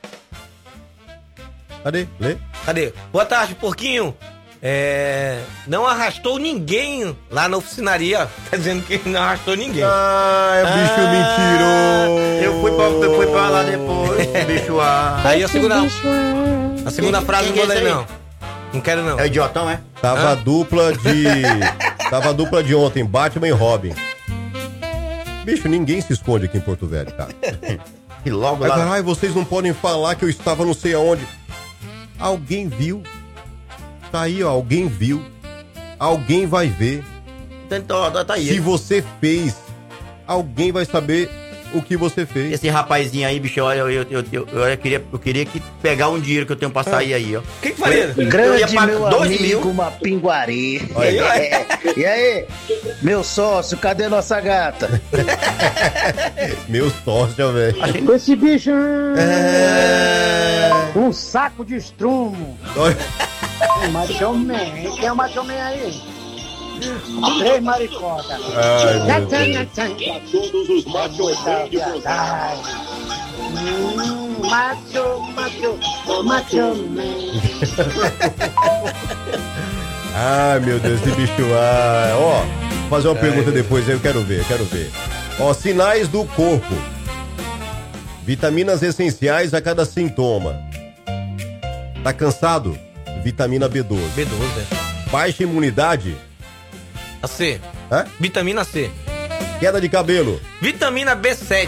Lê? Cadê? Boa tarde, porquinho. Não arrastou ninguém lá na oficinaria. Tá dizendo que não arrastou ninguém. É bicho mentiroso. Eu fui pra lá depois, bicho A. Aí a segunda frase não vou ler, não. Não quero, não. É o idiotão, é? Tava a dupla de ontem, Batman e Robin. Bicho, ninguém se esconde aqui em Porto Velho, cara. E logo Aí, lá... caralho, vocês não podem falar que eu estava não sei aonde. Alguém viu. Tá aí, ó, alguém viu. Alguém vai ver. Tá aí. Se você fez, alguém vai saber o que você fez. Esse rapazinho aí, bicho, olha, eu queria que pegar um dinheiro que eu tenho pra sair aí, ó. O que faria? Grande meu 2 mil. amigo Mapinguari. Olha. E aí, meu sócio, cadê nossa gata? Meu sócio, velho. Esse bicho um saco de estrumo. Macho Man, quem é o Macho Man aí? 3 maricotas. Ai, meu Deus. Todos os machos de verdade. Macho Man. Ai, meu Deus, esse bicho. Ó, vou fazer uma pergunta depois aí, eu quero ver. Ó, sinais do corpo. Vitaminas essenciais a cada sintoma. Tá cansado? Vitamina B12. Baixa imunidade? A C. Vitamina C. Queda de cabelo? Vitamina B7.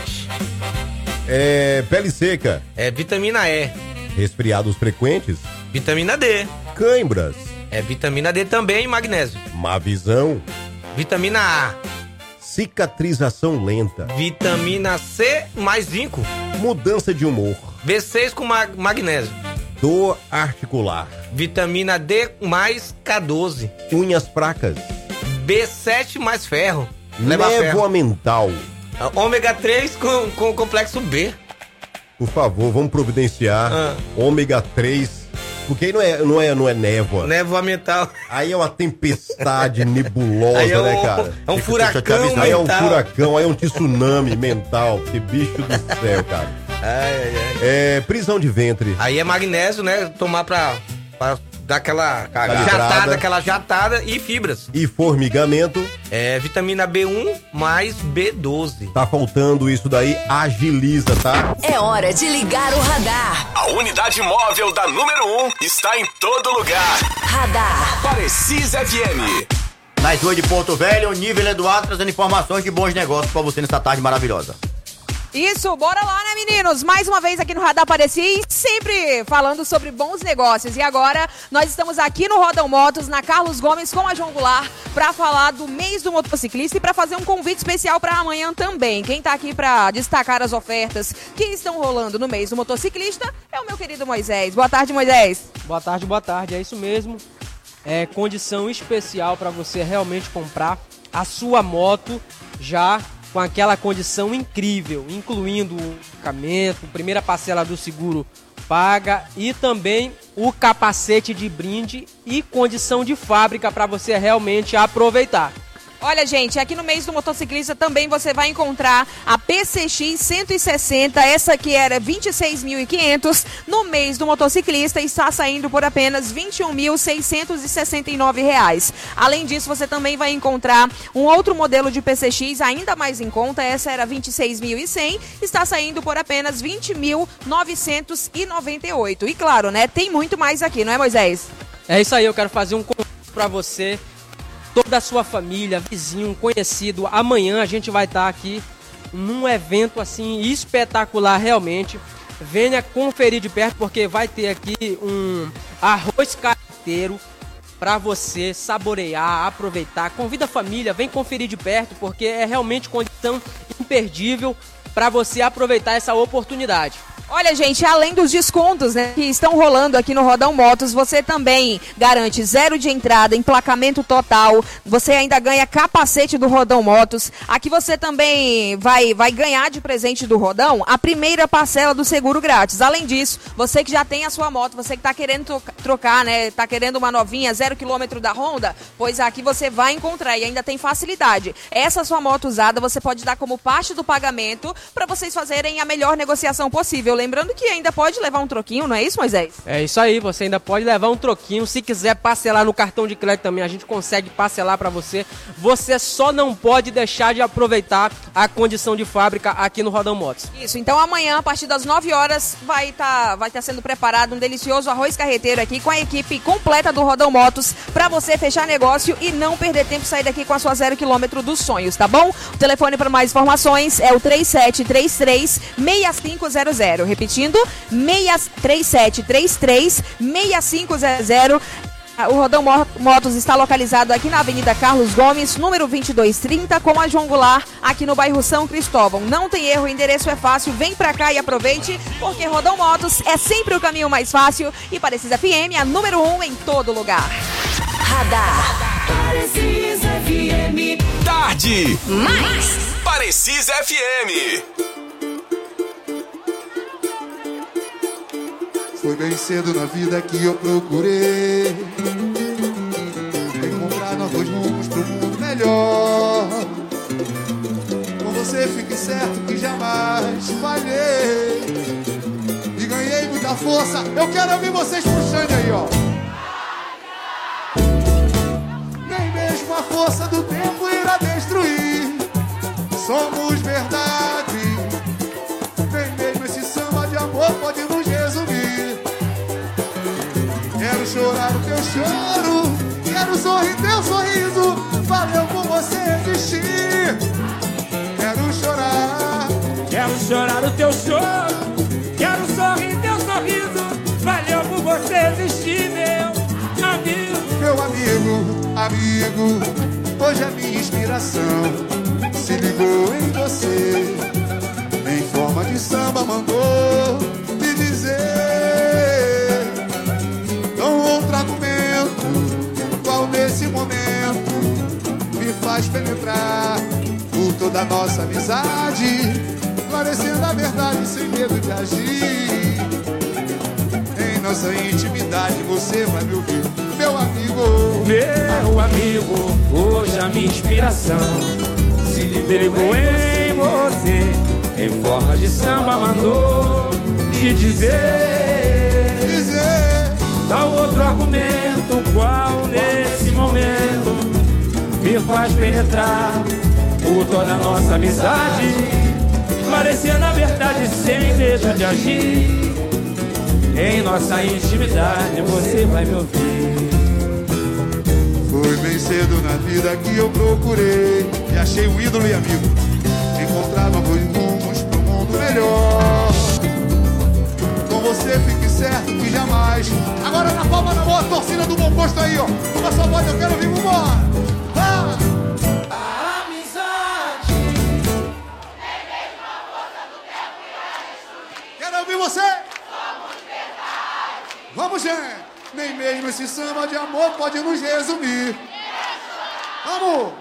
Pele seca? Vitamina E. Resfriados frequentes? Vitamina D. Cãibras? Vitamina D também e magnésio. Má visão? Vitamina A. Cicatrização lenta? Vitamina C mais zinco. Mudança de humor? B6 com magnésio. Dor articular? Vitamina D mais K12. Unhas fracas? B7 mais ferro. Névoa mental? Ômega 3 com complexo B. Por favor, vamos providenciar ômega 3, porque aí não é névoa. Névoa mental. Aí é uma tempestade nebulosa, né, cara? É um furacão mental. Aí é um furacão, aí é um tsunami mental. Que bicho do céu, cara. Prisão de ventre. Aí é magnésio, né? Tomar pra dar aquela jatada e fibras. E formigamento. Vitamina B1 mais B12. Tá faltando isso daí, agiliza, tá? É hora de ligar o radar. A unidade móvel da número 1 está em todo lugar. Radar. Parecis FM. Nas ruas de Porto Velho, Nível Eduardo trazendo informações de bons negócios pra você nessa tarde maravilhosa. Isso, bora lá, né, meninos? Mais uma vez aqui no Radar Pareci, sempre falando sobre bons negócios. E agora, nós estamos aqui no Rodão Motos, na Carlos Gomes, com a João Goulart, pra falar do mês do motociclista e pra fazer um convite especial pra amanhã também. Quem tá aqui pra destacar as ofertas que estão rolando no mês do motociclista é o meu querido Moisés. Boa tarde, Moisés. Boa tarde, é isso mesmo. condição especial para você realmente comprar a sua moto já com aquela condição incrível, incluindo o equipamento, primeira parcela do seguro paga e também o capacete de brinde e condição de fábrica para você realmente aproveitar. Olha, gente, aqui no mês do motociclista também você vai encontrar a PCX 160, essa que era 26.500, no mês do motociclista está saindo por apenas R$ 21.669. Além disso, você também vai encontrar um outro modelo de PCX ainda mais em conta, essa era 26.100, está saindo por apenas R$ 20.998. E claro, né, tem muito mais aqui, não é, Moisés? É isso aí, eu quero fazer um convite para você, toda a sua família, vizinho, conhecido. Amanhã a gente vai estar aqui num evento assim espetacular realmente. Venha conferir de perto porque vai ter aqui um arroz carreteiro para você saborear, aproveitar. Convida a família, vem conferir de perto porque é realmente condição imperdível para você aproveitar essa oportunidade. Olha, gente, além dos descontos, né, que estão rolando aqui no Rodão Motos, você também garante 0 de entrada, emplacamento total, você ainda ganha capacete do Rodão Motos. Aqui você também vai ganhar de presente do Rodão a primeira parcela do seguro grátis. Além disso, você que já tem a sua moto, você que está querendo trocar, né, está querendo uma novinha, 0 km da Honda, pois aqui você vai encontrar e ainda tem facilidade. Essa sua moto usada você pode dar como parte do pagamento para vocês fazerem a melhor negociação possível. Lembrando que ainda pode levar um troquinho, não é isso, Moisés? É isso aí, você ainda pode levar um troquinho. Se quiser parcelar no cartão de crédito também, a gente consegue parcelar para você. Você só não pode deixar de aproveitar a condição de fábrica aqui no Rodão Motos. Isso, então amanhã, a partir das 9 horas, vai estar sendo preparado um delicioso arroz carreteiro aqui com a equipe completa do Rodão Motos para você fechar negócio e não perder tempo e sair daqui com a sua 0 km dos sonhos, tá bom? O telefone para mais informações é o 3733-6500. Repetindo, 3733-6500. O Rodão Motos está localizado aqui na Avenida Carlos Gomes, número 2230, com a João Goulart, aqui no bairro São Cristóvão. Não tem erro, o endereço é fácil, vem pra cá e aproveite, porque Rodão Motos é sempre o caminho mais fácil e Parecis FM é a número 1 em todo lugar. Radar. Parecis FM. Tarde. Mais. Parecis FM. Foi bem cedo na vida que eu procurei encontrar novos rumos pro mundo melhor. Com você fique certo que jamais falhei e ganhei muita força. Eu quero ouvir vocês puxando aí, ó. Nem mesmo a força do tempo irá destruir. Somos verdade. Nem mesmo esse samba de amor pode nos resumir. Quero chorar o teu choro, quero sorrir teu sorriso. Valeu por você existir. Quero chorar o teu choro, quero sorrir teu sorriso. Valeu por você existir, meu amigo. Meu amigo, hoje a minha inspiração se ligou em você. Em forma de samba mandou me dizer. Não outro argumento, qual nesse momento me faz penetrar por toda a nossa amizade, esclarecendo a verdade sem medo de agir. Em nossa intimidade você vai me ouvir, meu amigo. Meu amigo, hoje a minha inspiração se ligou em você. Em forma de samba mandou te dizer. Dá outro argumento, qual nesse momento me faz penetrar por toda a nossa amizade, esclarecendo a verdade sem medo de agir. Em nossa intimidade você vai me ouvir. Foi bem cedo na vida que eu procurei e achei um ídolo e amigo. Encontrar novos rumos pro mundo melhor. Com você fique certo que jamais. Agora na palma da mão, a torcida do bom gosto aí, ó. Com a sua voz eu quero ouvir, vambora. Ah! A amizade é mesmo a força do tempo e a destruir. Quero ouvir você. Somos verdade. Vamos, gente. Nem mesmo esse samba de amor pode nos resumir. Vamos!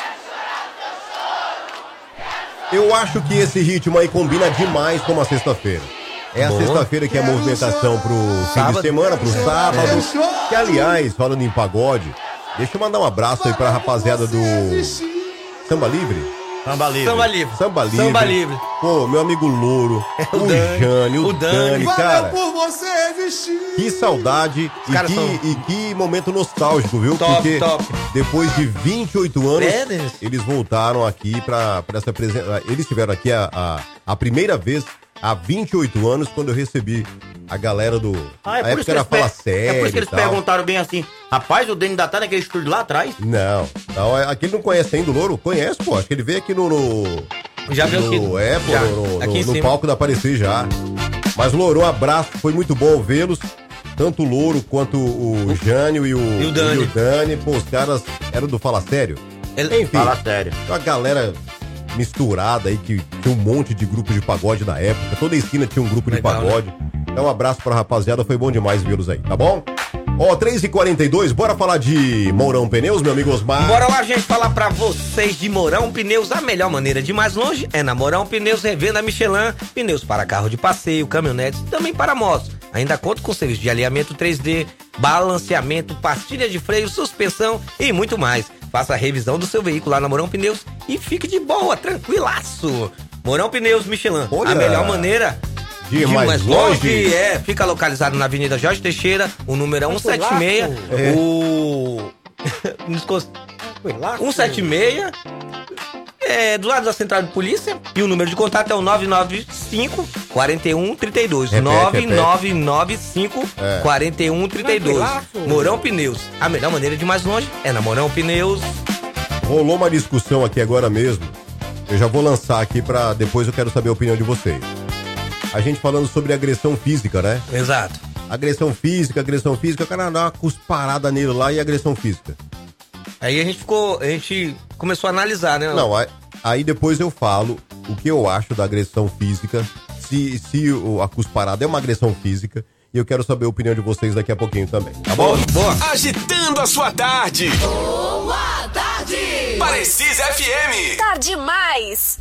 Eu acho que esse ritmo aí combina demais com uma sexta-feira. É a sexta-feira que é a movimentação pro fim de semana, pro sábado. Que, aliás, falando em pagode, deixa eu mandar um abraço aí pra rapaziada do Samba Livre. Samba Livre. Samba Livre. Samba Livre. Samba Livre. Pô, meu amigo Louro, o Jânio, o Dani, cara. Por você existir. Que saudade e que momento nostálgico, viu? Top, porque top. depois de 28 anos, eles voltaram aqui pra essa presença. Eles estiveram aqui a primeira vez há 28 anos, quando eu recebi a galera do... Ah, é por isso que era Fala Sério. É por isso que eles perguntaram bem assim, rapaz, o Dani ainda tá naquele estúdio lá atrás? Não, aquele não conhece ainda o Louro? Conhece, pô. Acho que ele veio aqui Já veio aqui. No palco da Aparecer já. Mas, Louro, um abraço. Foi muito bom vê-los. Tanto o Louro quanto o Jânio e o Dani. Pô, os caras eram do Fala Sério. Enfim, Fala Sério. Uma galera misturada aí, que tinha um monte de grupo de pagode na época. Toda esquina tinha um grupo de pagode. Né? Então, um abraço pra rapaziada. Foi bom demais vê-los aí, tá bom? Ó, 3h42, bora falar de Mourão Pneus, meu amigo Osmar. Bora lá, gente, falar pra vocês de Mourão Pneus. A melhor maneira de ir mais longe é na Mourão Pneus, revenda Michelin, pneus para carro de passeio, caminhonetes e também para motos. Ainda conta com serviço de alinhamento 3D, balanceamento, pastilha de freio, suspensão e muito mais. Faça a revisão do seu veículo lá na Mourão Pneus e fique de boa, tranquilaço. Mourão Pneus Michelin, a melhor maneira de ir mais longe. Fica localizado na Avenida Jorge Teixeira, o número é 176. O 176 do lado da central de polícia, e o número de contato é o 995 4132. 9995 4132. Mourão Pneus, a melhor maneira de ir mais longe é na Mourão Pneus. Rolou uma discussão aqui agora mesmo. Eu já vou lançar aqui pra depois eu quero saber a opinião de vocês. A gente falando sobre agressão física, né? Exato. Agressão física, o cara dá uma cusparada nele lá e agressão física. Aí a gente começou a analisar, né? Não, aí depois eu falo o que eu acho da agressão física, se a cusparada é uma agressão física, e eu quero saber a opinião de vocês daqui a pouquinho também, tá bom? Boa. Agitando a sua tarde. Boa tarde. Parecis FM. Tá demais.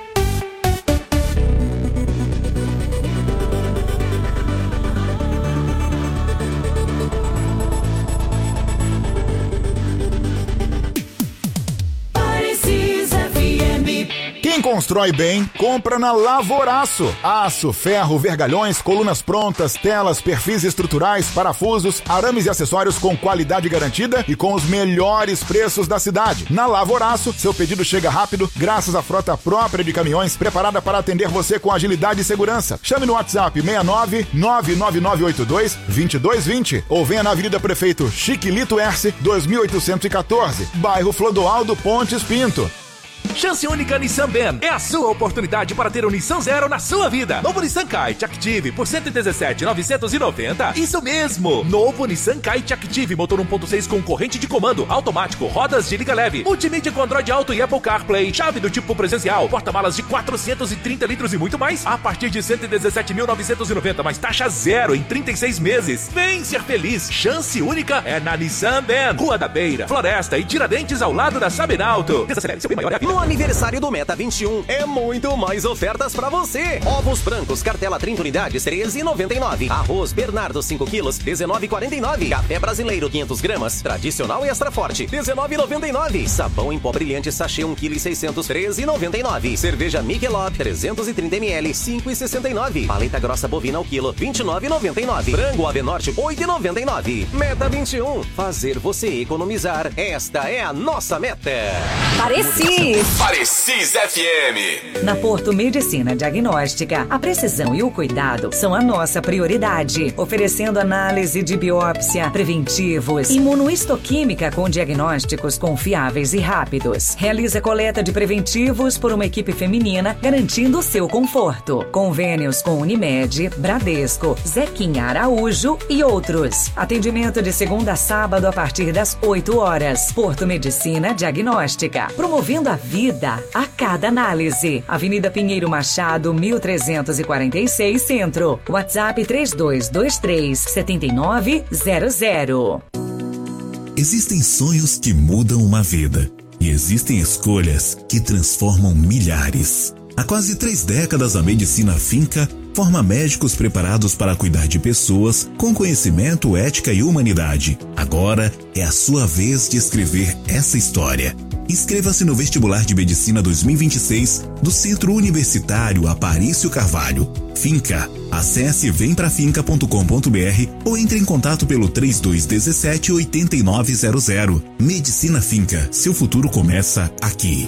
Quem constrói bem, compra na Lavoraço. Aço, ferro, vergalhões, colunas prontas, telas, perfis estruturais, parafusos, arames e acessórios com qualidade garantida e com os melhores preços da cidade. Na Lavoraço, seu pedido chega rápido graças à frota própria de caminhões preparada para atender você com agilidade e segurança. Chame no WhatsApp 69 99982 2220 ou venha na Avenida Prefeito Chiquilito Erce, 2814, bairro Flodoaldo Pontes Pinto. Chance única Nissan Ben. É a sua oportunidade para ter um Nissan Zero na sua vida. Novo Nissan Kite Active por 117.990. Isso mesmo. Novo Nissan Kite Active, motor 1.6 com corrente de comando, automático, rodas de liga leve, multimídia com Android Auto e Apple CarPlay, chave do tipo presencial, porta-malas de 430 litros e muito mais, a partir de 117.990, mais taxa zero em 36 meses. Vem ser feliz. Chance única é na Nissan Ben. Rua da Beira, Floresta e Tiradentes, ao lado da Sabenauto. Desacelere, seu bem maior é aqui. No aniversário do Meta 21, é muito mais ofertas pra você. Ovos brancos, cartela 30 unidades, R$13,99. Arroz Bernardo 5 quilos, R$19,49. Café brasileiro 500 gramas, tradicional e extra forte, R$19,99. Sabão em pó brilhante sachê 1 kg 600, R$13,99. Cerveja Michelob 330 ml, R$5,69. Paleta grossa bovina ao quilo, R$29,99. Frango Ave Norte, R$8,99. Meta 21, fazer você economizar. Esta é a nossa meta. Parecis FM. Na Porto Medicina Diagnóstica, a precisão e o cuidado são a nossa prioridade, oferecendo análise de biópsia, preventivos, imunohistoquímica com diagnósticos confiáveis e rápidos. Realiza coleta de preventivos por uma equipe feminina, garantindo o seu conforto. Convênios com Unimed, Bradesco, Zequinha Araújo e outros. Atendimento de segunda a sábado a partir das 8 horas. Porto Medicina Diagnóstica, promovendo a vida vida a cada análise. Avenida Pinheiro Machado, 1346 Centro. WhatsApp 3223-7900. Existem sonhos que mudam uma vida e existem escolhas que transformam milhares. Há quase 3 décadas, a Medicina Finca forma médicos preparados para cuidar de pessoas com conhecimento, ética e humanidade. Agora é a sua vez de escrever essa história. Inscreva-se no vestibular de Medicina 2026 do Centro Universitário Aparício Carvalho. Finca. Acesse vemprafinca.com.br ou entre em contato pelo 3217-8900. Medicina Finca. Seu futuro começa aqui.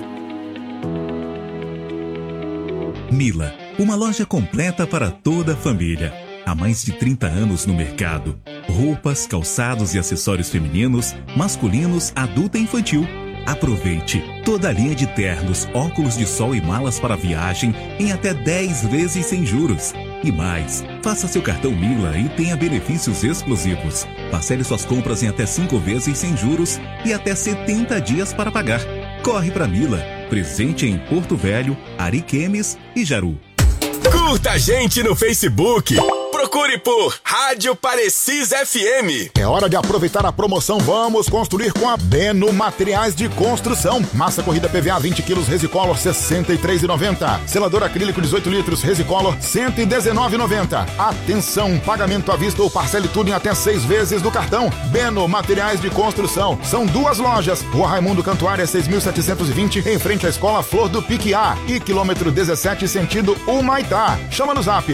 Mila, uma loja completa para toda a família. Há mais de 30 anos no mercado. Roupas, calçados e acessórios femininos, masculinos, adulto e infantil. Aproveite toda a linha de ternos, óculos de sol e malas para viagem em até 10 vezes sem juros. E mais, faça seu cartão Mila e tenha benefícios exclusivos. Parcele suas compras em até 5 vezes sem juros e até 70 dias para pagar. Corre para Mila, presente em Porto Velho, Ariquemes e Jaru. Curta a gente no Facebook. Procure por Rádio Parecis FM. É hora de aproveitar a promoção. Vamos construir com a Beno Materiais de Construção. Massa corrida PVA 20 kg Resicolor R$ 63,90. Selador acrílico 18 litros Resicolor R$ 119,90. Atenção, pagamento à vista ou parcele tudo em até 6 vezes do cartão. Beno Materiais de Construção. São 2 lojas. Rua Raimundo Cantuária 6.720 em frente à Escola Flor do Piquiá e quilômetro 17 sentido Humaitá. Chama no zap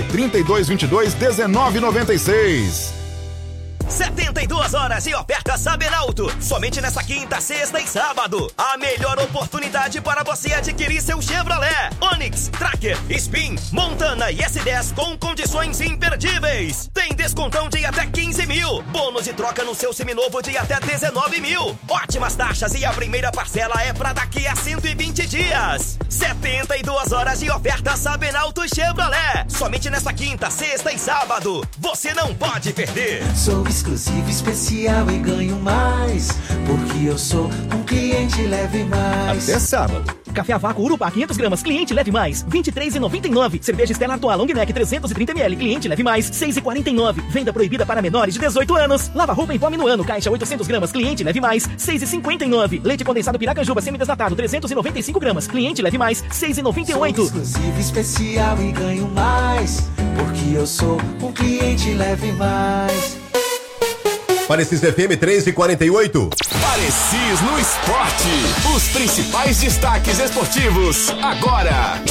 3222-1996. 72 horas de oferta Sabenauto. Somente nessa quinta, sexta e sábado. A melhor oportunidade para você adquirir seu Chevrolet, Onix, Tracker, Spin, Montana e S10 com condições imperdíveis. Tem descontão de até 15 mil. Bônus de troca no seu seminovo de até 19 mil. Ótimas taxas e a primeira parcela é para daqui a 120 dias. 72 horas de oferta Sabenauto Chevrolet. Somente nessa quinta, sexta e sábado. Você não pode perder. Sou exclusivo, especial e ganho mais, porque eu sou um cliente leve mais. Até sábado. Café a vácuo Urupá 500 gramas, cliente leve mais, R$ 23,99. Cerveja Stella Artois Long Neck 330 ml, cliente leve mais, R$ 6,49. Venda proibida para menores de 18 anos. Lava roupa em pó Minuano, caixa 800 gramas, cliente leve mais, R$ 6,59. Leite condensado Piracanjuba semidesnatado 395 gramas, cliente leve mais, R$ 6,98. Sou exclusivo, especial e ganho mais, porque eu sou um cliente leve mais. Parecis FM 3h48. Parecis no esporte. Os principais destaques esportivos agora.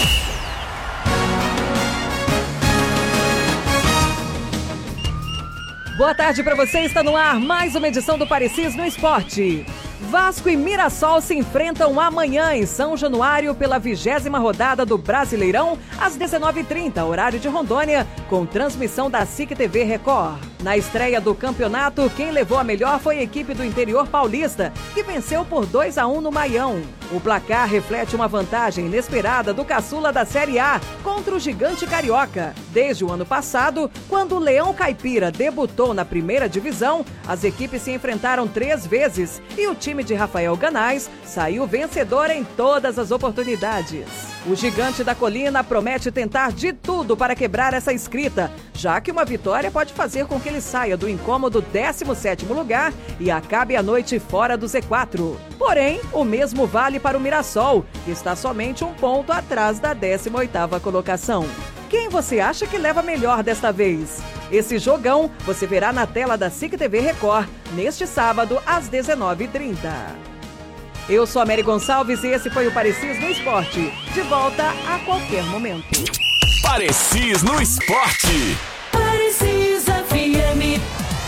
Boa tarde para você, está no ar mais uma edição do Parecis no Esporte. Vasco e Mirassol se enfrentam amanhã em São Januário pela 20ª rodada do Brasileirão, às 19h30, horário de Rondônia, com transmissão da SIC TV Record. Na estreia do campeonato, quem levou a melhor foi a equipe do interior paulista, que venceu por 2-1 no Maião. O placar reflete uma vantagem inesperada do caçula da Série A contra o gigante carioca. Desde o ano passado, quando o Leão Caipira debutou na primeira divisão, as equipes se enfrentaram 3 vezes e o time de Rafael Ganais saiu vencedor em todas as oportunidades. O gigante da colina promete tentar de tudo para quebrar essa escrita, já que uma vitória pode fazer com que ele saia do incômodo 17º lugar e acabe a noite fora do Z4. Porém, o mesmo vale para o Mirassol, que está somente 1 ponto atrás da 18ª colocação. Quem você acha que leva melhor desta vez? Esse jogão você verá na tela da SIC TV Record, neste sábado, às 19h30. Eu sou a Mary Gonçalves e esse foi o Parecis no Esporte. De volta a qualquer momento. Parecis no Esporte. Parecis FM.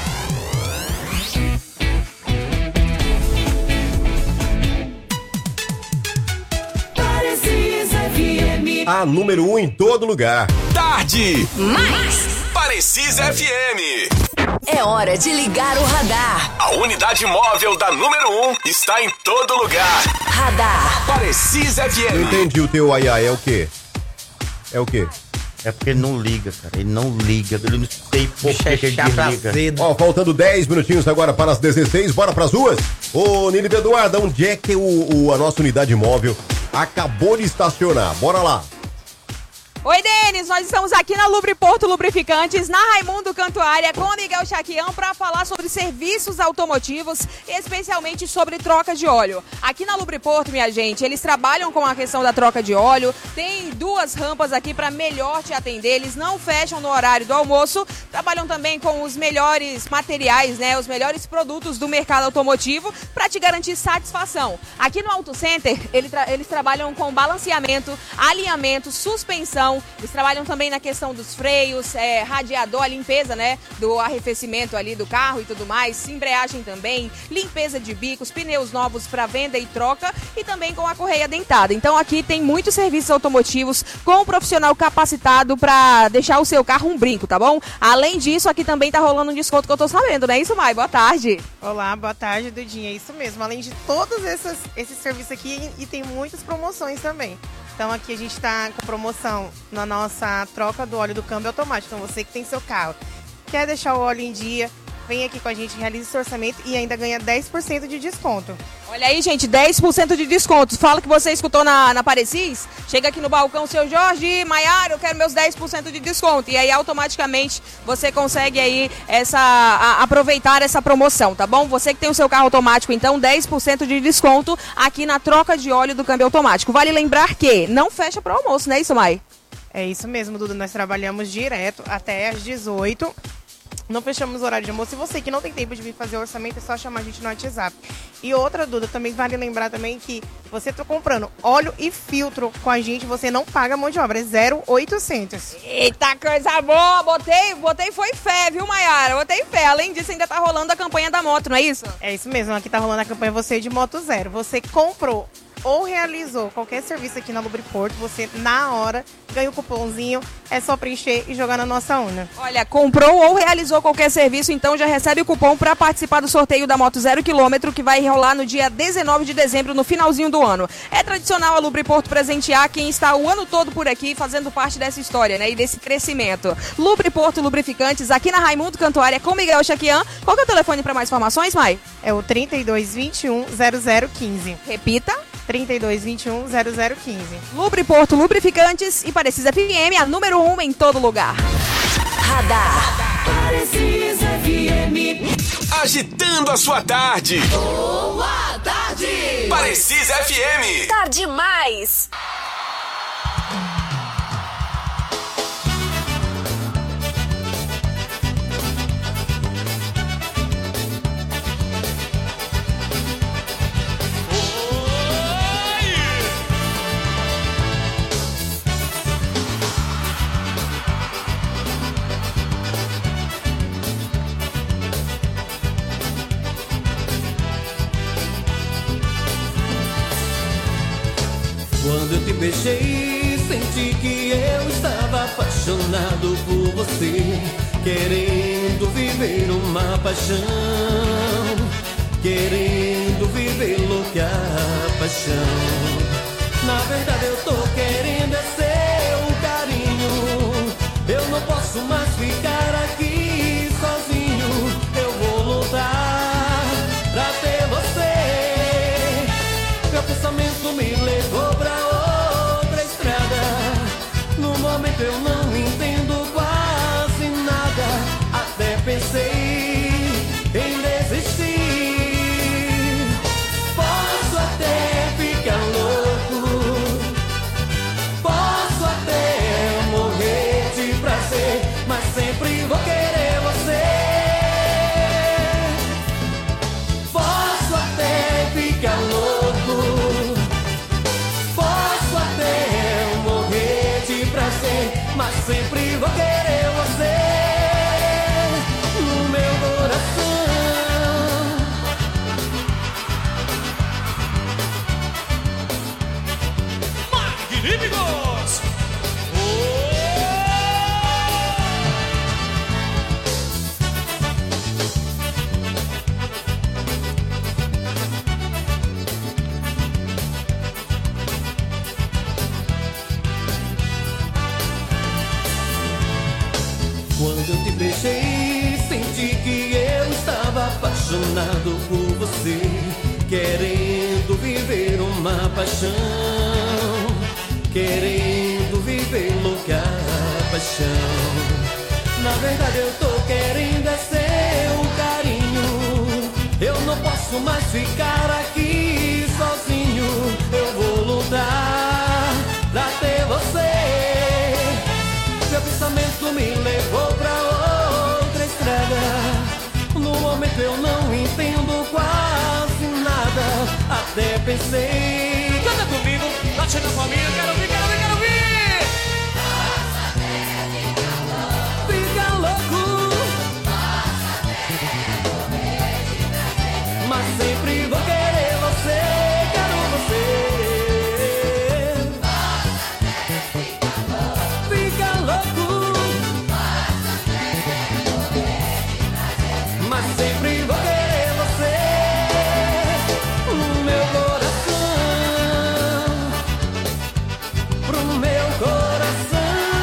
Parecis FM. A número 1 em todo lugar. Tarde. Mais. Parecis FM. É hora de ligar o radar. A unidade móvel da número 1 está em todo lugar. Radar. Parecis FM. Não entendi o teu ai é o quê? É o quê? É porque ele não liga, cara. Ele não liga. Ele não sei por que ele desliga. Ó, faltando 10 minutinhos agora para as 16. Bora pras ruas? Ô, Nilve Eduardo, onde é que a nossa unidade móvel acabou de estacionar? Bora lá. Oi, Denis, nós estamos aqui na Lubriporto Lubrificantes, na Raimundo Cantuária, com o Miguel Chaquião, para falar sobre serviços automotivos, especialmente sobre troca de óleo. Aqui na Lubriporto, minha gente, eles trabalham com a questão da troca de óleo, tem 2 rampas aqui para melhor te atender, eles não fecham no horário do almoço, trabalham também com os melhores materiais, né, os melhores produtos do mercado automotivo, para te garantir satisfação. Aqui no Auto Center, eles trabalham com balanceamento, alinhamento, suspensão. Eles trabalham também na questão dos freios, radiador, a limpeza, né, do arrefecimento ali do carro e tudo mais, embreagem também, limpeza de bicos, pneus novos para venda e troca e também com a correia dentada. Então aqui tem muitos serviços automotivos com um profissional capacitado para deixar o seu carro um brinco, tá bom? Além disso, aqui também tá rolando um desconto que eu tô sabendo, né? Isso, Mai? Boa tarde. Olá, boa tarde, Dudinha. É isso mesmo. Além de todos esses serviços aqui, e tem muitas promoções também. Então aqui a gente está com promoção na nossa troca do óleo do câmbio automático. Então você que tem seu carro, quer deixar o óleo em dia, vem aqui com a gente, realiza esse orçamento e ainda ganha 10% de desconto. Olha aí, gente, 10% de desconto. Fala que você escutou na Parecis, chega aqui no balcão, seu Jorge, Maiara, eu quero meus 10% de desconto. E aí automaticamente você consegue aí aproveitar essa promoção, tá bom? Você que tem o seu carro automático, então 10% de desconto aqui na troca de óleo do câmbio automático. Vale lembrar que não fecha para o almoço, né, isso, Mai? É isso mesmo, Duda. Nós trabalhamos direto até às 18. Não fechamos o horário de almoço. E você que não tem tempo de vir fazer o orçamento, é só chamar a gente no WhatsApp. E outra, Duda, também vale lembrar também que você tá comprando óleo e filtro com a gente, você não paga mão de obra, é 0,800. Eita, coisa boa! Botei foi fé, viu, Maiara? Botei fé. Além disso, ainda tá rolando a campanha da moto, não é isso? É isso mesmo, aqui tá rolando a campanha Você de Moto Zero. Você comprou ou realizou qualquer serviço aqui na Lubriporto, você na hora ganha o cupomzinho, é só preencher e jogar na nossa urna. Olha, comprou ou realizou qualquer serviço, então já recebe o cupom para participar do sorteio da moto 0 km, que vai rolar no dia 19 de dezembro, no finalzinho do ano. É tradicional a Lubriporto presentear quem está o ano todo por aqui, fazendo parte dessa história, né, e desse crescimento. Lubriporto Lubrificantes, aqui na Raimundo Cantuária, com Miguel Chaquian. Qual que é o telefone para mais informações, Mai? É o 3221-0015. Repita. 3221-0015. Lubriporto Lubrificantes e Parecis FM, a número 1 em todo lugar. Radar. Parecis FM. Agitando a sua tarde. Boa tarde. Parecis FM. Tarde mais. Quando eu te beijei, senti que eu estava apaixonado por você, querendo viver uma paixão, querendo viver louca paixão. Na verdade eu tô querendo é seu carinho, eu não posso mais ficar aqui sozinho, eu vou lutar pra ter você. Meu pensamento me levou pra outra estrada, no momento eu não entendo quase nada, até pensei em desistir. Posso até ficar louco, posso até morrer de prazer, mas sempre vou querer você. Posso até ficar louco, posso até morrer de prazer, mas sempre vou querer você no meu coração. Magníficos! Quando eu te beijei, senti que eu estava apaixonado por você, paixão, querendo viver louca paixão. Na verdade eu tô querendo é seu carinho. Eu não posso mais ficar aqui sozinho. Eu vou lutar pra ter você. Meu pensamento me levou pra outra estrada. No momento eu não entendo quase nada. Até pensei. Canta comigo, bate na família, quero ouvir, quero ouvir, quero ouvir. Fica louco. Mas sempre vou querer você, quero você. Fica louco. Mas sempre vou querer você no meu coração, pro meu coração.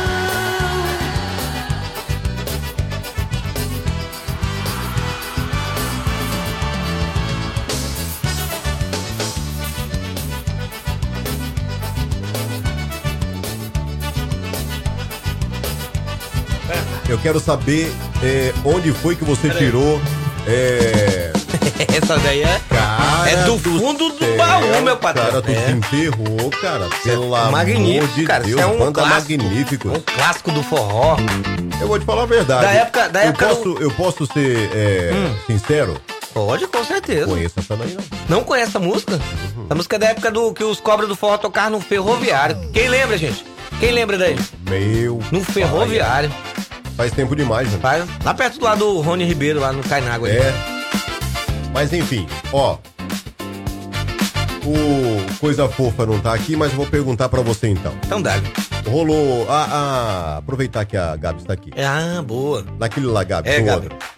Eu quero saber onde foi que você tirou. Essa daí Cara é do fundo do baú, meu patrão. Cara, tu se enterrou, cara. Pelo magnífico, amor de cara. Deus, Isso é um banda clássico. magnífico. Um clássico do forró. Eu vou te falar a verdade. Da época eu posso ser sincero? Pode, com certeza. Conheço essa daí, não. Não conhece a música? A música é da época do que os cobras do forró tocaram no ferroviário. Quem lembra, gente? Quem lembra daí? No ferroviário. Faz tempo demais, né? Faz. Lá perto do lado do Rony Ribeiro, lá no Cainágua. Mas enfim, ó. O Coisa Fofa não tá aqui, mas eu vou perguntar pra você então. Então dá. Rolou. Aproveitar que a Gabi está aqui. Ah, boa. Naquele lá, Gabi. É, do Gabi. outro.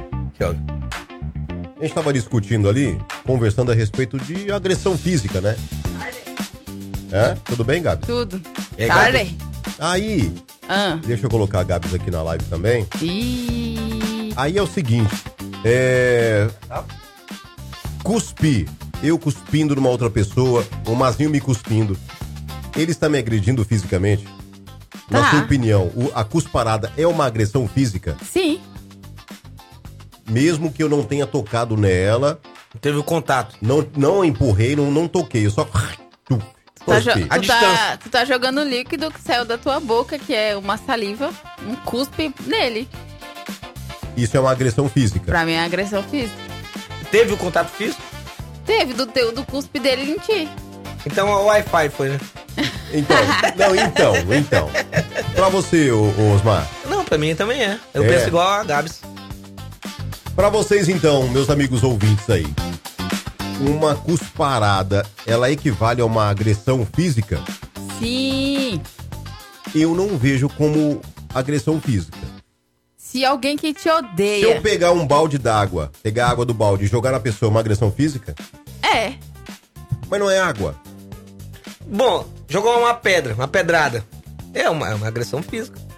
A gente tava discutindo ali, conversando a respeito de agressão física, né? Tudo bem, Gabi? Tudo. É, Tarde. Gabi? Aí, deixa eu colocar a Gabs aqui na live também. Aí é o seguinte, cuspir, eu cuspindo numa outra pessoa, o Mazinho me cuspindo, ele está me agredindo fisicamente? Na sua opinião, a cusparada é uma agressão física? Sim. Mesmo que eu não tenha tocado nela... Teve o contato. Não empurrei, não toquei, eu só... Tu tá jogando líquido que saiu da tua boca, que é uma saliva, um cuspe nele. Isso é uma agressão física? Pra mim é agressão física. Teve o contato físico? Teve, do cuspe dele em ti. Então o Wi-Fi foi, né? Então. Pra você, Osmar? Não, pra mim também é. Eu penso igual a Gabs. Pra vocês então, meus amigos ouvintes aí. Uma cusparada, ela equivale a uma agressão física? Sim. Eu não vejo como agressão física. Se alguém que te odeia... Se eu pegar um balde d'água, pegar a água do balde e jogar na pessoa, é uma agressão física? É. Mas não é água. Bom, jogou uma pedra, uma pedrada. É uma agressão física.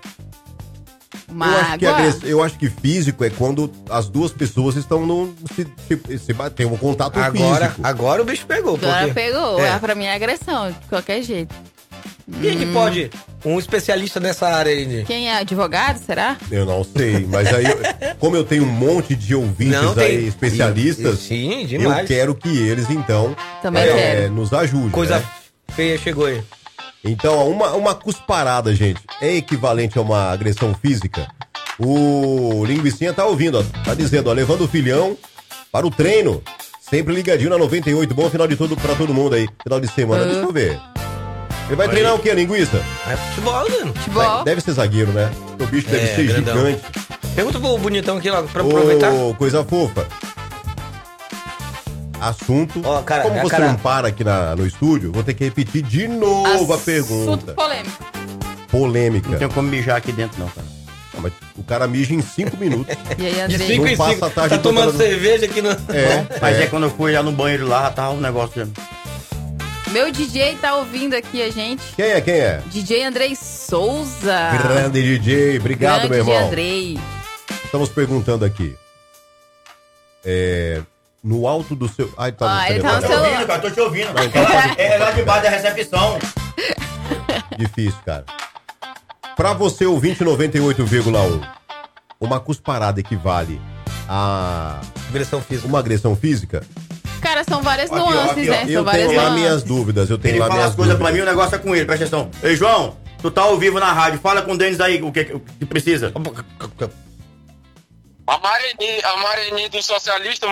Eu acho que físico é quando as duas pessoas estão se bater, um contato físico. Agora o bicho pegou. Agora pegou. Pra mim é agressão, de qualquer jeito. Quem que pode? Um especialista nessa área aí. Quem é? Advogado, será? Eu não sei, mas aí, como eu tenho um monte de ouvintes especialistas, sim, demais. Eu quero que eles, então, também nos ajudem. Coisa feia chegou aí. Então, uma cusparada, gente, é equivalente a uma agressão física? O Linguicinha tá ouvindo, ó, tá dizendo, ó, levando o filhão para o treino, sempre ligadinho na 98, bom final de tudo pra todo mundo aí, final de semana, deixa eu ver. Ele vai treinar o que, linguiça? É futebol, né? Futebol. Deve ser zagueiro, né? O bicho deve ser grandão. gigante. Pergunta pro bonitão aqui logo, pra aproveitar. Coisa fofa. Assunto. Como você não para aqui no estúdio, vou ter que repetir de novo a pergunta. Assunto polêmico. Polêmica. Não tem como mijar aqui dentro, não, cara. Não, mas o cara mija em 5 minutos. E aí, De Andrei? 5 em 5. Tá tomando cerveja aqui no... Mas quando eu fui lá no banheiro lá, já tava um negócio... Meu DJ tá ouvindo aqui a gente. Quem é? DJ Andrei Souza. Grande DJ, obrigado, Grande meu irmão. Andrei. Estamos perguntando aqui. No alto do seu... Ai, tá no ele tá no Tô celular. ouvindo, cara, tô te ouvindo. Não, então É lá debaixo da recepção. Difícil, cara. Pra você, o 20,98,1, uma cusparada equivale a... uma agressão física? Cara, são várias Aqui, ó, nuances, aqui, ó. né? Eu São várias tenho lá nuances. minhas dúvidas, eu tenho Ele lá fala minhas as coisas dúvidas. pra mim, o negócio é com ele, presta atenção. Ei, João, tu tá ao vivo na rádio, fala com o Denis aí o que precisa. A Mareni do socialista